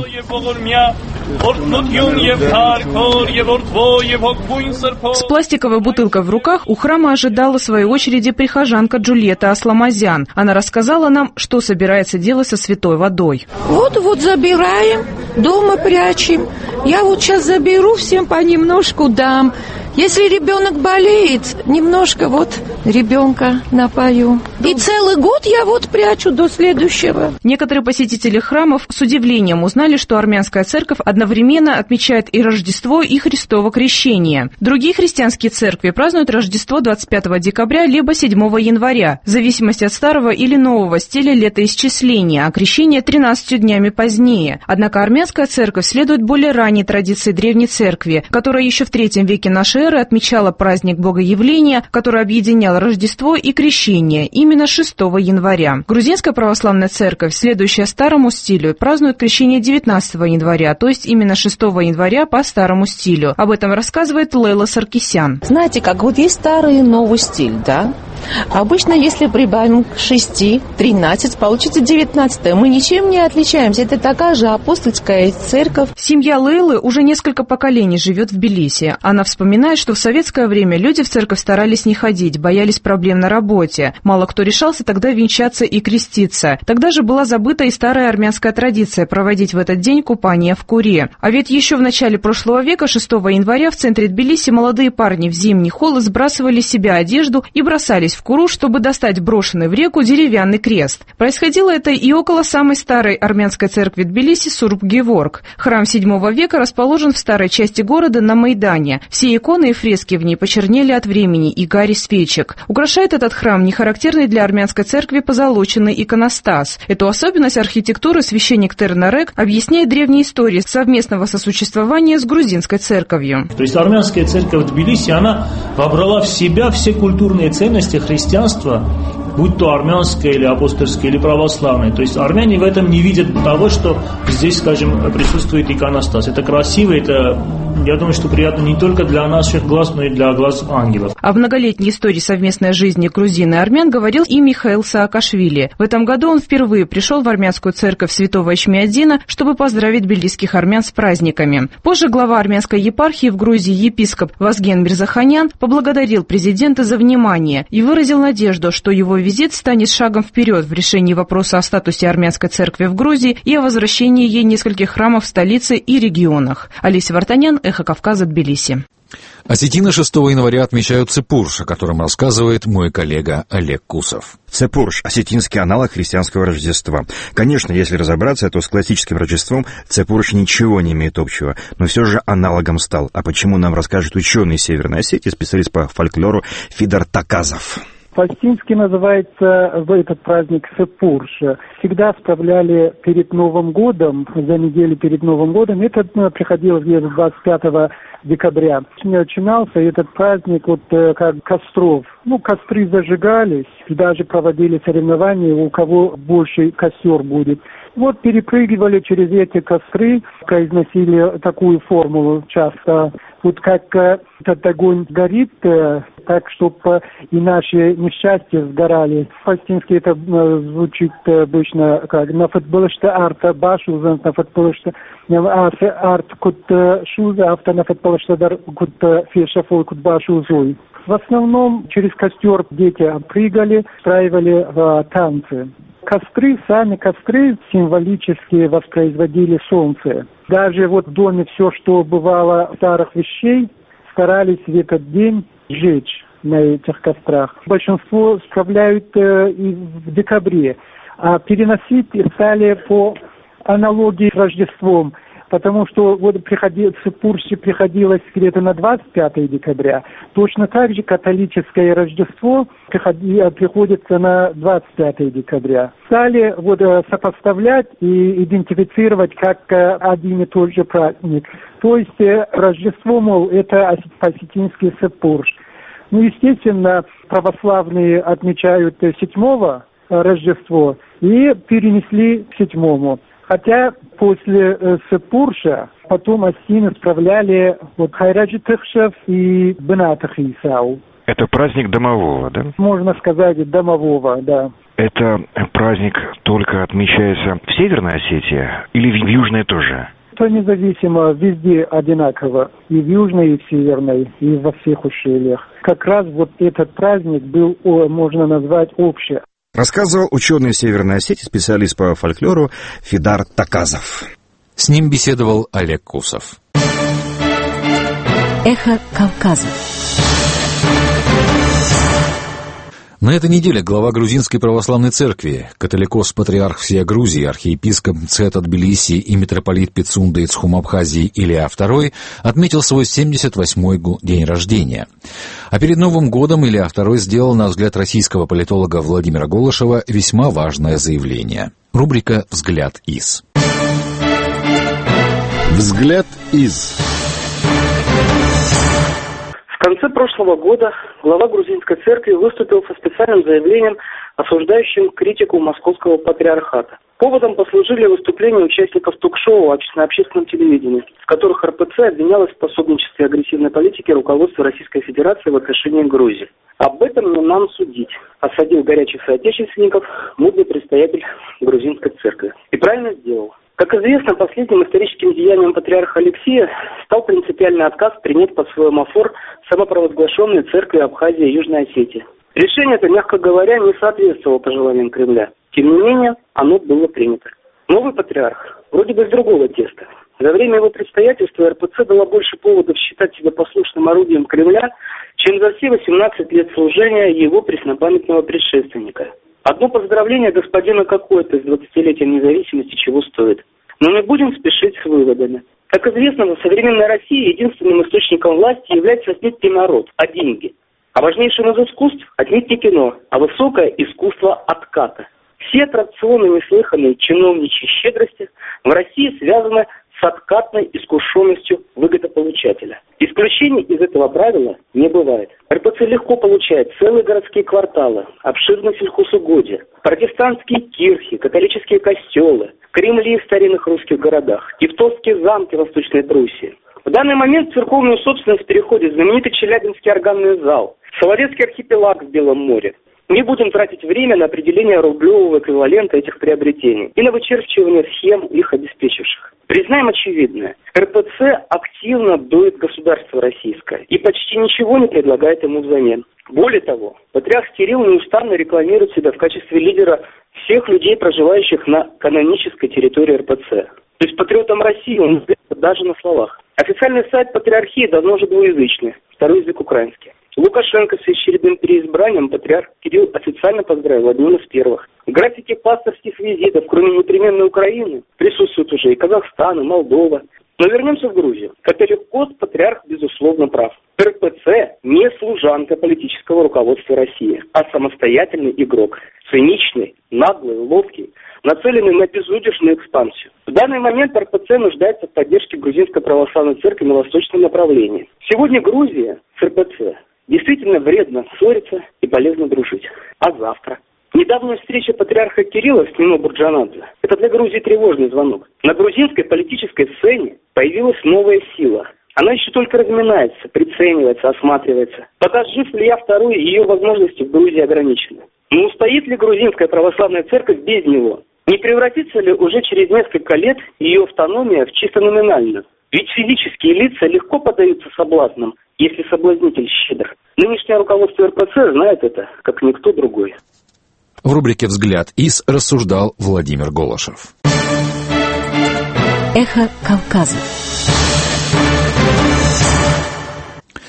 С пластиковой бутылкой в руках у храма ожидала в своей очереди прихожанка Джульетта Асламазян. Она рассказала нам, что собирается делать со святой водой. Вот-вот забираем, дома прячем. Я вот сейчас заберу, всем понемножку дам. Если ребенок болеет, немножко вот ребенка напою. И целый год я вот прячу до следующего. Некоторые посетители храмов с удивлением узнали, что армянская церковь одновременно отмечает и Рождество, и Христово крещение. Другие христианские церкви празднуют Рождество двадцать пятого декабря либо седьмого января, в зависимости от старого или нового стиля летоисчисления, а крещение тринадцатью днями позднее. Однако армянская церковь следует более ранней традиции древней церкви, которая еще в третьем веке нашей эры отмечала праздник Богоявления, который объединял Рождество и крещение именно шестого января. Грузинская православная церковь, следующая старому стилю, празднует крещение девятнадцатого января, то есть именно шестого января по старому стилю. Об этом рассказывает Лейла Саркисян. Знаете, как вот есть старый и новый стиль, да? Обычно, если прибавим к шести, тринадцать, получится девятнадцатое. Мы ничем не отличаемся. Это такая же апостольская церковь. Семья Лейлы уже несколько поколений живет в Тбилиси. Она вспоминает, что в советское время люди в церковь старались не ходить, боялись проблем на работе. Мало кто решался тогда венчаться и креститься. Тогда же была забыта и старая армянская традиция проводить в этот день купание в Куре. А ведь еще в начале прошлого века, шестого января, в центре Тбилиси молодые парни в зимний холод сбрасывали с себя одежду и бросались в Куру, чтобы достать брошенный в реку деревянный крест. Происходило это и около самой старой армянской церкви Тбилиси Сурб-Геворг. Храм седьмого века расположен в старой части города на Майдане. Все иконы и фрески в ней почернели от времени и гари свечек. Украшает этот храм нехарактерный для армянской церкви позолоченный иконостас. Эту особенность архитектуры священник Тернарек объясняет древней историей совместного сосуществования с грузинской церковью. То есть армянская церковь Тбилиси, она вобрала в себя все культурные ценности христианства, будь то армянское или апостольское или православное. То есть армяне в этом не видят того, что здесь, скажем, присутствует иконостас. Это красиво, это, я думаю, что приятно не только для наших глаз, но и для глаз ангелов. О многолетней истории совместной жизни грузин и армян говорил и Михаил Саакашвили. В этом году он впервые пришел в армянскую церковь святого Эчмиадзина, чтобы поздравить тбилисских армян с праздниками. Позже глава армянской епархии в Грузии епископ Вазген Мирзаханян поблагодарил президента за внимание и выразил надежду, что его визит станет шагом вперед в решении вопроса о статусе армянской церкви в Грузии и о возвращении ей нескольких храмов в столице и регионах. Олеся Вартанян, Эхо Кавказа, Тбилиси. Осетины шестого января отмечают Цепурш, о котором рассказывает мой коллега Олег Кусов. Цепурш – осетинский аналог христианского Рождества. Конечно, если разобраться, то с классическим Рождеством Цепурш ничего не имеет общего, но все же аналогом стал. А почему, нам расскажет ученый Северной Осетии, специалист по фольклору Фидор Таказов. По-осетински называется этот праздник Цепурш. Всегда справляли перед Новым годом, за неделю перед Новым годом. Это ну, приходилось где-то двадцать пятого декабря. Начинался этот праздник вот как костров. Ну, костры зажигались, даже проводили соревнования, у кого больше костер будет. Вот перепрыгивали через эти костры, произносили такую формулу часто. Вот как этот огонь горит, так, чтобы и наши несчастья сгорали. По-осетински это звучит обычно как «нафат былышта арта башузан, нафат былышта арт кут шуза, авто нафат былышта дар кут фешафой кут башузуй». В основном через костер дети прыгали, устраивали в танцы. Костры, сами костры символически воспроизводили солнце. Даже вот в доме все, что бывало старых вещей, старались в этот день сжечь на этих кострах. Большинство справляют э, и в декабре, а переносить стали по аналогии с Рождеством. потому что вот приходилось, Пурше приходилось где-то на двадцать пятое декабря. Точно так же католическое Рождество приходи, приходится на двадцать пятое декабря. Стали вот сопоставлять и идентифицировать как один и тот же праздник. То есть Рождество, мол, это осетинский Сепурш. Ну, естественно, православные отмечают седьмого Рождество и перенесли к седьмому. Хотя после э, Сепурша потом осетины справляли вот Хайраджитыхшев и Бенатахисау. Это праздник домового, да? Можно сказать, домового, да. Это праздник только отмечается в Северной Осетии или в Южной тоже? Это независимо, везде одинаково. И в Южной, и в Северной, и во всех ущельях. Как раз вот этот праздник был, можно назвать, общий. Рассказывал ученый Северной Осетии, специалист по фольклору Фидар Таказов. С ним беседовал Олег Кусов. Эхо Кавказа. На этой неделе глава Грузинской православной церкви, католикос-патриарх всей Грузии, архиепископ Цета Тбилиси и митрополит Пицунда и Цхум-Абхазии Илья второй отметил свой семьдесят восьмой день рождения. А перед Новым годом Илья второй сделал, на взгляд российского политолога Владимира Голышева, весьма важное заявление. Рубрика «Взгляд из». «Взгляд из». В конце прошлого года глава грузинской церкви выступил со специальным заявлением, осуждающим критику московского патриархата. Поводом послужили выступления участников ток-шоу на общественном телевидении, в которых эр пэ цэ обвинялась в пособничестве агрессивной политики руководства Российской Федерации в отношении Грузии. Об этом не нам судить, осадил горячих соотечественников мудрый предстоятель грузинской церкви. И правильно сделал. Как известно, последним историческим деянием патриарха Алексия стал принципиальный отказ принять под свой амофор самопровозглашенные церкви Абхазии и Южной Осетии. Решение это, мягко говоря, не соответствовало пожеланиям Кремля. Тем не менее, оно было принято. Новый патриарх вроде бы из другого теста. За время его предстоятельства эр пэ цэ дала больше поводов считать себя послушным орудием Кремля, чем за все восемнадцать лет служения его преснопамятного предшественника. Одно поздравление господина какой-то с двадцатилетием независимости чего стоит. Но не будем спешить с выводами. Как известно, в современной России единственным источником власти является отнюдь не народ, а деньги. А важнейшим из искусств отнюдь не кино, а высокое искусство отката. Все аттракционы неслыханной чиновничьей щедрости в России связаны с откатной искушенностью выгодополучателя. Исключений из этого правила не бывает. эр пэ цэ легко получает целые городские кварталы, обширные сельхозугодия, протестантские кирхи, католические костелы, кремли в старинных русских городах, тевтонские замки Восточной Пруссии. В данный момент в церковную собственность переходит знаменитый Челябинский органный зал, Соловецкий архипелаг в Белом море. Не будем тратить время на определение рублевого эквивалента этих приобретений и на вычерчивание схем, их обеспечивших. Признаем очевидное. эр пэ цэ активно дует государство российское и почти ничего не предлагает ему взамен. Более того, патриарх Кирилл неустанно рекламирует себя в качестве лидера всех людей, проживающих на канонической территории эр пэ цэ. То есть патриотом России он является даже на словах. Официальный сайт патриархии давно уже двуязычный, второй язык украинский. Лукашенко с очередным переизбранием патриарх Кирилл официально поздравил одним из первых. В графике пасторских визитов, кроме непременной Украины, присутствуют уже и Казахстан, и Молдова. Но вернемся в Грузию. Католикос патриарх, безусловно, прав. эр пэ цэ не служанка политического руководства России, а самостоятельный игрок. Циничный, наглый, ловкий, нацеленный на безудержную экспансию. В данный момент эр пэ цэ нуждается в поддержке Грузинской православной церкви на восточном направлении. Сегодня Грузия с эр пэ цэ действительно вредно ссориться и полезно дружить. А завтра? Недавняя встреча патриарха Кирилла с Нино Бурджанадзе – это для Грузии тревожный звонок. На грузинской политической сцене появилась новая сила. Она еще только разминается, приценивается, осматривается. Пока жив Илья второй, ее возможности в Грузии ограничены. Но устоит ли грузинская православная церковь без него? Не превратится ли уже через несколько лет ее автономия в чисто номинальную? Ведь физические лица легко поддаются соблазнам, если соблазнитель щедр. Нынешнее руководство эр пэ цэ знает это, как никто другой. В рубрике «Взгляд из» рассуждал Владимир Голышев. Эхо Кавказа.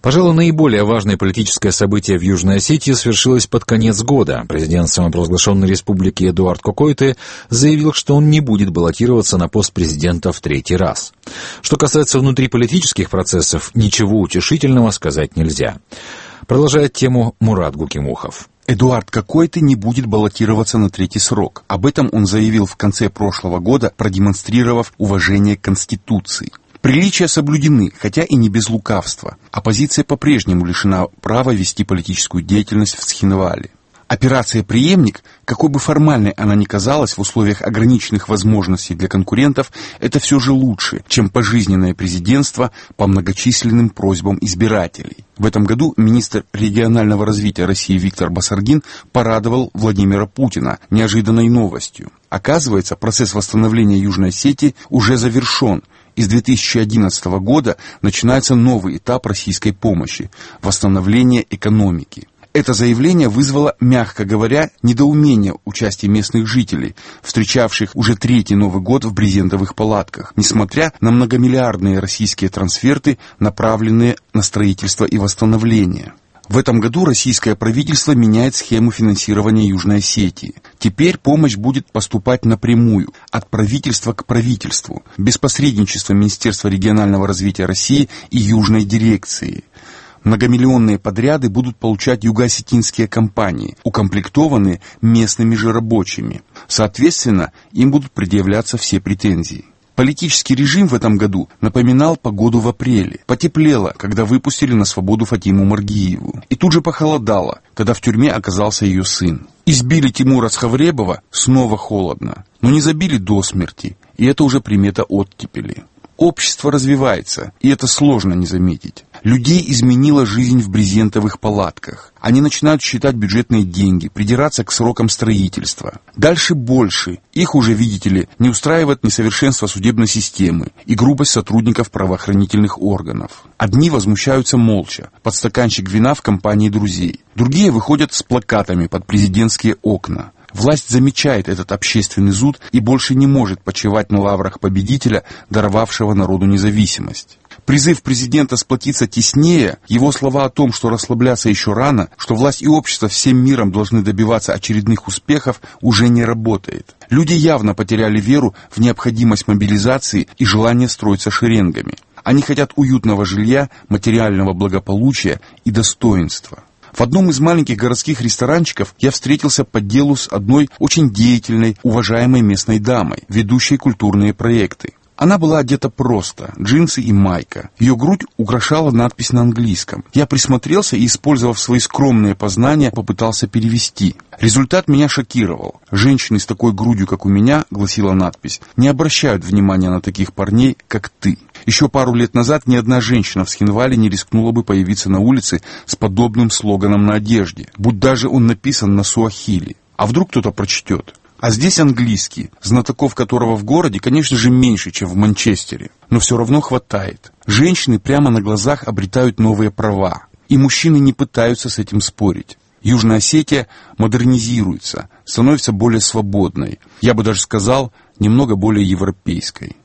Пожалуй, наиболее важное политическое событие в Южной Осетии свершилось под конец года. Президент самопровозглашенной республики Эдуард Кокойты заявил, что он не будет баллотироваться на пост президента в третий раз. Что касается внутриполитических процессов, ничего утешительного сказать нельзя. Продолжает тему Мурат Гукимухов. Эдуард Кокойты не будет баллотироваться на третий срок. Об этом он заявил в конце прошлого года, продемонстрировав уважение к Конституции. Приличия соблюдены, хотя и не без лукавства. Оппозиция по-прежнему лишена права вести политическую деятельность в Схинвале. Операция «Преемник», какой бы формальной она ни казалась в условиях ограниченных возможностей для конкурентов, это все же лучше, чем пожизненное президентство по многочисленным просьбам избирателей. В этом году министр регионального развития России Виктор Басаргин порадовал Владимира Путина неожиданной новостью. Оказывается, процесс восстановления Южной Осетии уже завершен. И с две тысячи одиннадцатого года начинается новый этап российской помощи – восстановление экономики. Это заявление вызвало, мягко говоря, недоумение у части местных жителей, встречавших уже третий Новый год в брезентовых палатках, несмотря на многомиллиардные российские трансферты, направленные на строительство и восстановление. В этом году российское правительство меняет схему финансирования Южной Осетии. Теперь помощь будет поступать напрямую, от правительства к правительству, без посредничества Министерства регионального развития России и Южной дирекции. Многомиллионные подряды будут получать юго-осетинские компании, укомплектованные местными же рабочими. Соответственно, им будут предъявляться все претензии. Политический режим в этом году напоминал погоду в апреле. Потеплело, когда выпустили на свободу Фатиму Маргиеву. И тут же похолодало, когда в тюрьме оказался ее сын. Избили Тимура Схавребова, снова холодно. Но не забили до смерти, и это уже примета оттепели. Общество развивается, и это сложно не заметить. Людей изменила жизнь в брезентовых палатках. Они начинают считать бюджетные деньги, придираться к срокам строительства. Дальше больше. Их уже, видите ли, не устраивает несовершенство судебной системы и грубость сотрудников правоохранительных органов. Одни возмущаются молча, под стаканчик вина в компании друзей. Другие выходят с плакатами под президентские окна. Власть замечает этот общественный зуд и больше не может почивать на лаврах победителя, даровавшего народу независимость. Призыв президента сплотиться теснее, его слова о том, что расслабляться еще рано, что власть и общество всем миром должны добиваться очередных успехов, уже не работает. Люди явно потеряли веру в необходимость мобилизации и желание строиться шеренгами. Они хотят уютного жилья, материального благополучия и достоинства. В одном из маленьких городских ресторанчиков я встретился по делу с одной очень деятельной, уважаемой местной дамой, ведущей культурные проекты. Она была одета просто, джинсы и майка. Ее грудь украшала надпись на английском. Я присмотрелся и, использовав свои скромные познания, попытался перевести. Результат меня шокировал. Женщины с такой грудью, как у меня, гласила надпись, не обращают внимания на таких парней, как ты. Еще пару лет назад ни одна женщина в Схинвале не рискнула бы появиться на улице с подобным слоганом на одежде, будь даже он написан на суахили. А вдруг кто-то прочтет? А здесь английский, знатоков которого в городе, конечно же, меньше, чем в Манчестере. Но все равно хватает. Женщины прямо на глазах обретают новые права. И мужчины не пытаются с этим спорить. Южная Осетия модернизируется, становится более свободной. Я бы даже сказал, немного более европейской.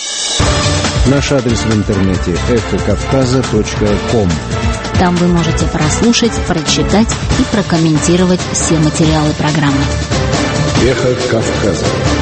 Наш адрес в интернете эхо кавказа точка ком. Там вы можете прослушать, прочитать и прокомментировать все материалы программы. Эхо Кавказа.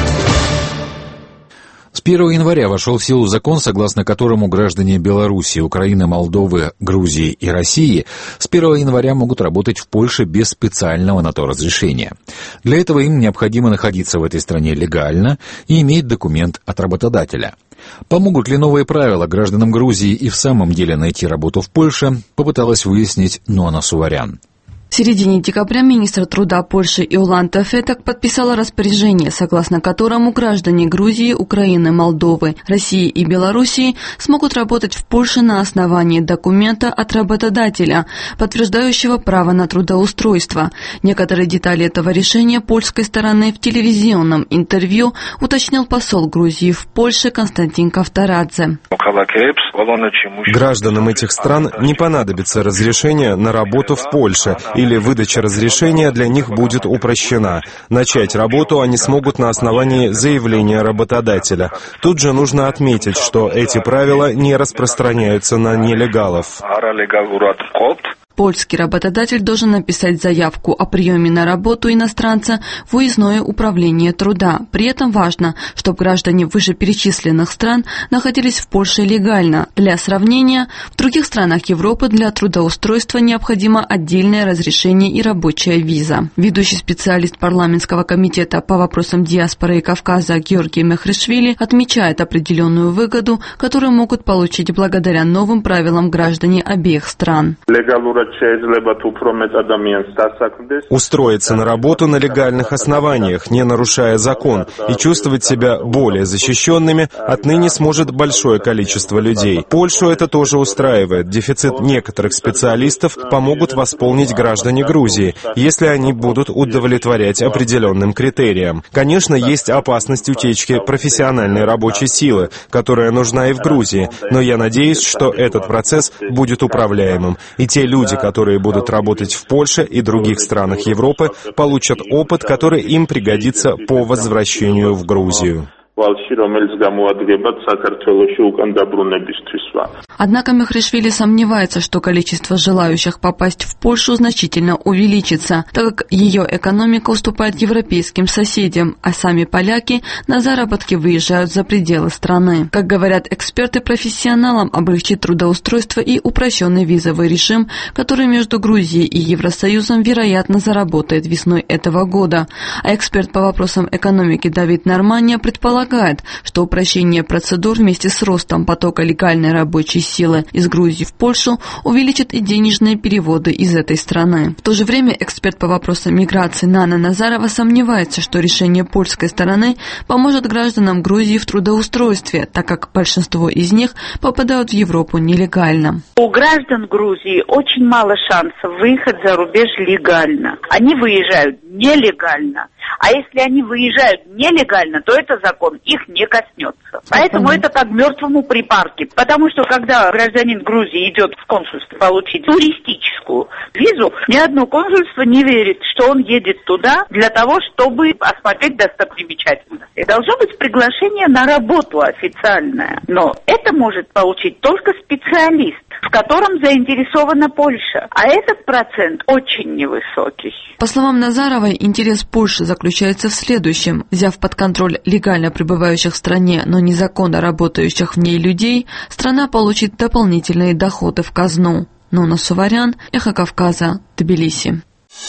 С первого января вошел в силу закон, согласно которому граждане Беларуси, Украины, Молдовы, Грузии и России с первого января могут работать в Польше без специального на то разрешения. Для этого им необходимо находиться в этой стране легально и иметь документ от работодателя. Помогут ли новые правила гражданам Грузии и в самом деле найти работу в Польше, попыталась выяснить Нона Суварян. В середине декабря министр труда Польши Иоланта Фетак подписала распоряжение, согласно которому граждане Грузии, Украины, Молдовы, России и Белоруссии смогут работать в Польше на основании документа от работодателя, подтверждающего право на трудоустройство. Некоторые детали этого решения польской стороны в телевизионном интервью уточнил посол Грузии в Польше Константин Ковторадзе. Гражданам этих стран не понадобится разрешение на работу в Польше или или выдача разрешения для них будет упрощена. Начать работу они смогут на основании заявления работодателя. Тут же нужно отметить, что эти правила не распространяются на нелегалов. Польский работодатель должен написать заявку о приеме на работу иностранца в уездное управление труда. При этом важно, чтобы граждане вышеперечисленных стран находились в Польше легально. Для сравнения, в других странах Европы для трудоустройства необходимо отдельное разрешение и рабочая виза. Ведущий специалист парламентского комитета по вопросам диаспоры и Кавказа Георгий Мехришвили отмечает определенную выгоду, которую могут получить благодаря новым правилам граждане обеих стран. Устроиться на работу на легальных основаниях, не нарушая закон, и чувствовать себя более защищенными отныне сможет большое количество людей. Польшу это тоже устраивает. Дефицит некоторых специалистов помогут восполнить граждане Грузии, если они будут удовлетворять определенным критериям. Конечно, есть опасность утечки профессиональной рабочей силы, которая нужна и в Грузии, но я надеюсь, что этот процесс будет управляемым, и те люди, которые будут работать в Польше и других странах Европы, получат опыт, который им пригодится по возвращению в Грузию. Однако Мехришвили сомневается, что количество желающих попасть в Польшу значительно увеличится, так как ее экономика уступает европейским соседям, а сами поляки на заработки выезжают за пределы страны. Как говорят эксперты, профессионалам облегчит трудоустройство и упрощенный визовый режим, который между Грузией и Евросоюзом, вероятно, заработает весной этого года. А эксперт по вопросам экономики Давид Нормания предполагает, что упрощение процедур вместе с ростом потока легальной рабочей силы из Грузии в Польшу увеличит и денежные переводы из этой страны. В то же время эксперт по вопросам миграции Нана Назарова сомневается, что решение польской стороны поможет гражданам Грузии в трудоустройстве, так как большинство из них попадают в Европу нелегально. У граждан Грузии очень мало шансов выехать за рубеж легально. Они выезжают нелегально. А если они выезжают нелегально, то это закон их не коснется. Поэтому это как мертвому припарке. Потому что когда гражданин Грузии идет в консульство получить туристическую визу, ни одно консульство не верит, что он едет туда для того, чтобы осмотреть достопримечательности. Должно быть приглашение на работу официальное. Но это может получить только специалист, в котором заинтересована Польша. А этот процент очень невысокий. По словам Назаровой, интерес Польши заключается в следующем. Взяв под контроль легально пребывающих в стране, но незаконно работающих в ней людей, страна получит дополнительные доходы в казну. Нуна Суварян, Эхо Кавказа, Тбилиси.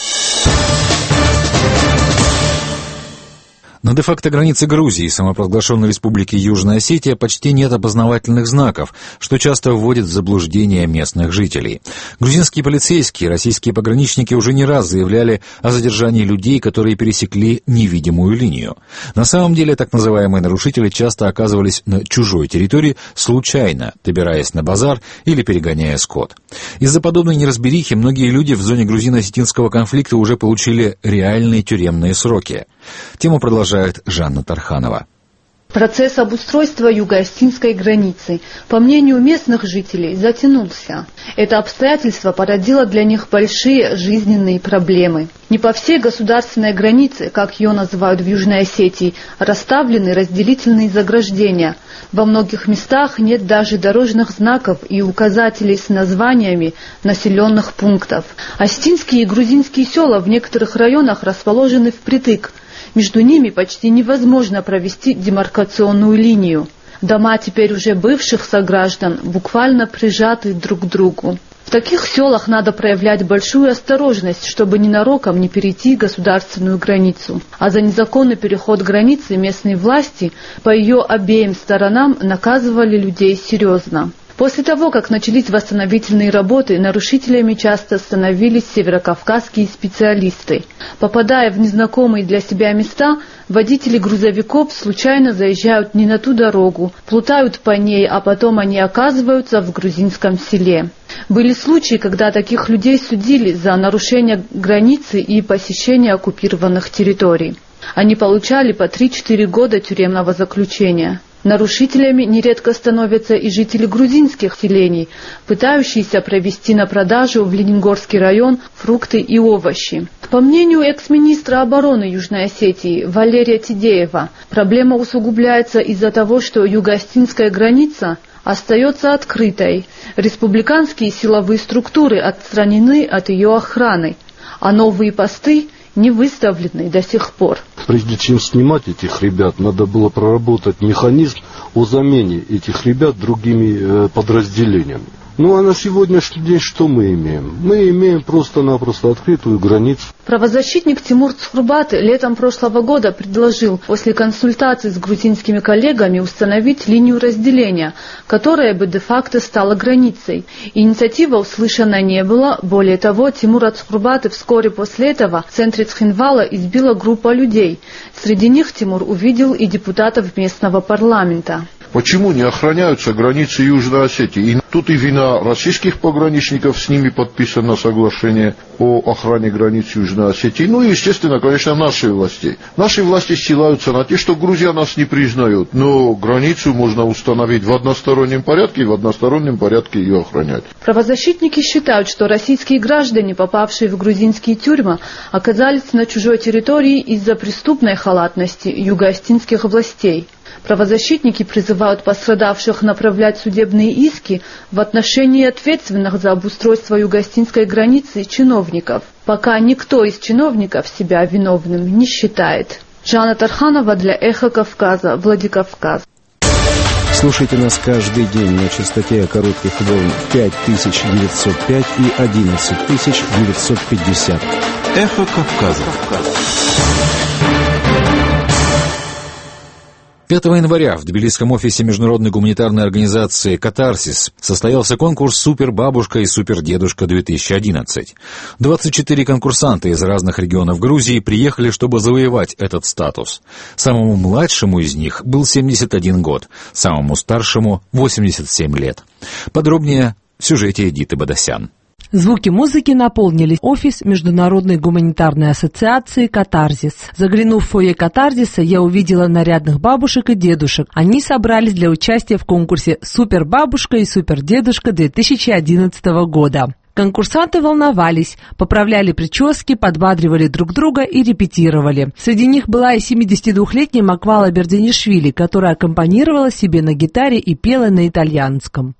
На де-факто границе Грузии и самопровозглашенной республики Южная Осетия почти нет опознавательных знаков, что часто вводит в заблуждение местных жителей. Грузинские полицейские и российские пограничники уже не раз заявляли о задержании людей, которые пересекли невидимую линию. На самом деле, так называемые нарушители часто оказывались на чужой территории случайно, добираясь на базар или перегоняя скот. Из-за подобной неразберихи многие люди в зоне грузино-осетинского конфликта уже получили реальные тюремные сроки. Тему продолжает Жанна Тарханова. Процесс обустройства юго-осетинской границы, по мнению местных жителей, затянулся. Это обстоятельство породило для них большие жизненные проблемы. Не по всей государственной границе, как ее называют в Южной Осетии, расставлены разделительные заграждения. Во многих местах нет даже дорожных знаков и указателей с названиями населенных пунктов. Осетинские и грузинские села в некоторых районах расположены впритык. Между ними почти невозможно провести демаркационную линию. Дома теперь уже бывших сограждан буквально прижаты друг к другу. В таких селах надо проявлять большую осторожность, чтобы ненароком не перейти государственную границу. А за незаконный переход границы местные власти по ее обеим сторонам наказывали людей серьезно. После того, как начались восстановительные работы, нарушителями часто становились северокавказские специалисты. Попадая в незнакомые для себя места, водители грузовиков случайно заезжают не на ту дорогу, плутают по ней, а потом они оказываются в грузинском селе. Были случаи, когда таких людей судили за нарушение границы и посещение оккупированных территорий. Они получали по три-четыре года тюремного заключения. Нарушителями нередко становятся и жители грузинских селений, пытающиеся провести на продажу в Лениногорский район фрукты и овощи. По мнению экс-министра обороны Южной Осетии Валерия Тидеева, проблема усугубляется из-за того, что юго-осетинская граница остается открытой. Республиканские силовые структуры отстранены от ее охраны, а новые посты не выставлены до сих пор. Прежде чем снимать этих ребят, надо было проработать механизм о замене этих ребят другими э, подразделениями. Ну а на сегодняшний день что мы имеем? Мы имеем просто-напросто открытую границу. Правозащитник Тимур Цхурбат летом прошлого года предложил после консультаций с грузинскими коллегами установить линию разделения, которая бы де-факто стала границей. Инициатива услышана не была. Более того, Тимура Цхурбата вскоре после этого в центре Цхинвала избила группа людей. Среди них Тимур увидел и депутатов местного парламента. Почему не охраняются границы Южной Осетии? И тут и вина российских пограничников, с ними подписано соглашение о охране границ Южной Осетии. Ну и, естественно, конечно, нашей власти. Наши власти ссылаются на то, что Грузия нас не признает. Но границу можно установить в одностороннем порядке, и в одностороннем порядке ее охранять. Правозащитники считают, что российские граждане, попавшие в грузинские тюрьмы, оказались на чужой территории из-за преступной халатности юго-осетинских властей. Правозащитники призывают пострадавших направлять судебные иски в отношении ответственных за обустройство юго-осетинской границы чиновников. Пока никто из чиновников себя виновным не считает. Жанна Тарханова для Эхо Кавказа, Владикавказ. Слушайте нас каждый день на частоте коротких волн пять тысяч девятьсот пять и одиннадцать тысяч девятьсот пятьдесят. Эхо Кавказа. пятого января в Тбилисском офисе международной гуманитарной организации «Катарсис» состоялся конкурс «Супербабушка» и «Супердедушка-две тысячи одиннадцать». двадцать четыре конкурсанта из разных регионов Грузии приехали, чтобы завоевать этот статус. Самому младшему из них был семьдесят один год, самому старшему — восемьдесят семь лет. Подробнее в сюжете Эдиты Бадасян. Звуки музыки наполнили офис Международной гуманитарной ассоциации «Катарсис». Заглянув в фойе «Катарсиса», я увидела нарядных бабушек и дедушек. Они собрались для участия в конкурсе «Супербабушка» и «Супердедушка-две тысячи одиннадцатого года». Конкурсанты волновались, поправляли прически, подбадривали друг друга и репетировали. Среди них была и семидесятидвухлетняя Маквала Берденишвили, которая аккомпанировала себе на гитаре и пела на итальянском.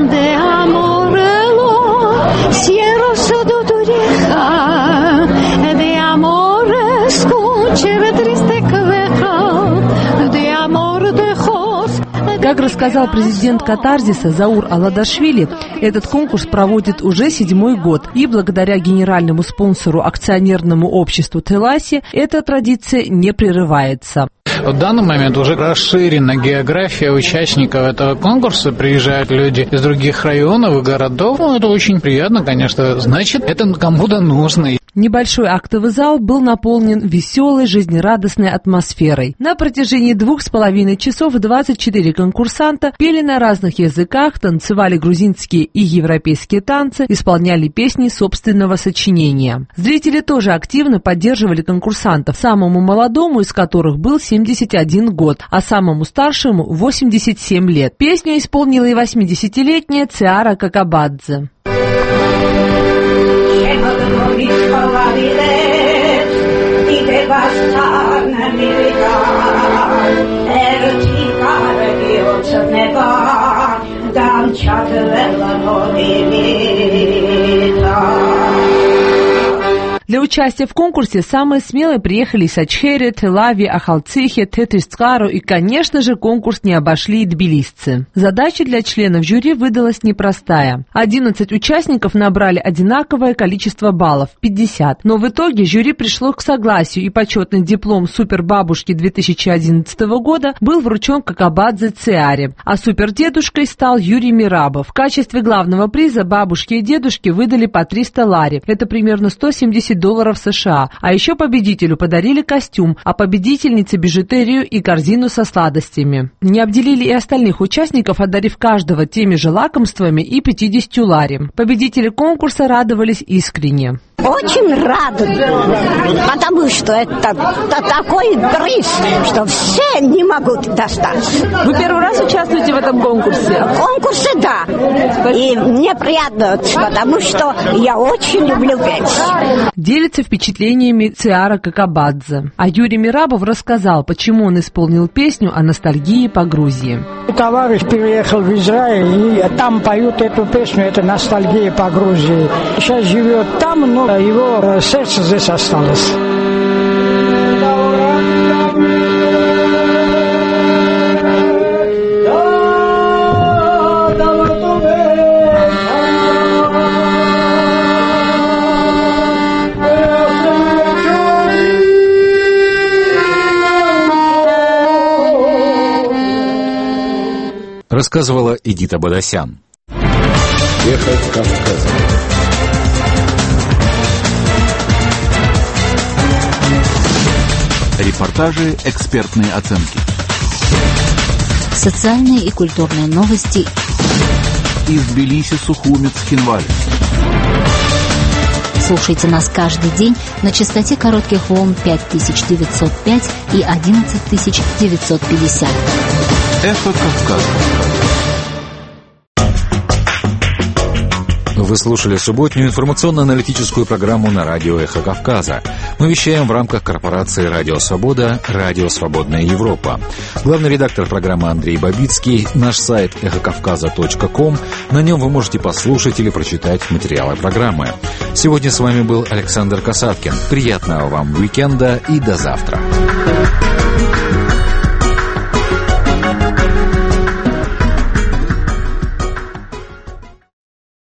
Как рассказал президент Катарсиса Заур Аладашвили, этот конкурс проводит уже седьмой год, и благодаря генеральному спонсору акционерному обществу Теласи эта традиция не прерывается. В данный момент уже расширена география участников этого конкурса. Приезжают люди из других районов и городов. Ну, это очень приятно, конечно. Значит, это кому-то нужно. Небольшой актовый зал был наполнен веселой, жизнерадостной атмосферой. На протяжении двух с половиной часов двадцать четыре конкурсанта пели на разных языках, танцевали грузинские и европейские танцы, исполняли песни собственного сочинения. Зрители тоже активно поддерживали конкурсантов, самому молодому из которых был семьдесят один год, а самому старшему восемьдесят семь лет. Песню исполнила и восьмидесятилетняя Циара Какабадзе. Для участия в конкурсе самые смелые приехали из Ачхери, Телави, Ахалцихи, Тетисцкару и, конечно же, конкурс не обошли и тбилисцы. Задача для членов жюри выдалась непростая. одиннадцать участников набрали одинаковое количество баллов – пятьдесят. Но в итоге жюри пришло к согласию, и почетный диплом супербабушки две тысячи одиннадцатого года был вручен Какабадзе Циаре, а супердедушкой стал Юрий Мирабов. В качестве главного приза бабушке и дедушке выдали по триста лари. Это примерно сто семьдесят долларов США. А еще победителю подарили костюм, а победительнице бижутерию и корзину со сладостями. Не обделили и остальных участников, одарив каждого теми же лакомствами и пятьюдесятью лари. Победители конкурса радовались искренне. очень рады, потому что это, это такой приз, что все не могут достать. Вы первый раз участвуете в этом конкурсе? В конкурсе, да. И мне приятно, потому что я очень люблю петь. Делится впечатлениями Циара Какабадзе. А Юрий Мирабов рассказал, почему он исполнил песню о ностальгии по Грузии. Товарищ переехал в Израиль, и там поют эту песню, это ностальгия по Грузии. Сейчас живет там, но его сердце здесь осталось. Рассказывала Эдита Бадасян. Эхо Кавказа. Репортажи, экспертные оценки. Социальные и культурные новости. Из Тбилиси, Сухуми, Цхинвали. Слушайте нас каждый день на частоте коротких волн пять тысяч девятьсот пять и одиннадцать тысяч девятьсот пятьдесят. Эхо Кавказа. Вы слушали субботнюю информационно-аналитическую программу на радио «Эхо Кавказа». Мы вещаем в рамках корпорации «Радио Свобода», «Радио Свободная Европа». Главный редактор программы Андрей Бабицкий, наш сайт эхо кавказа точка ком. На нем вы можете послушать или прочитать материалы программы. Сегодня с вами был Александр Касаткин. Приятного вам уикенда и до завтра.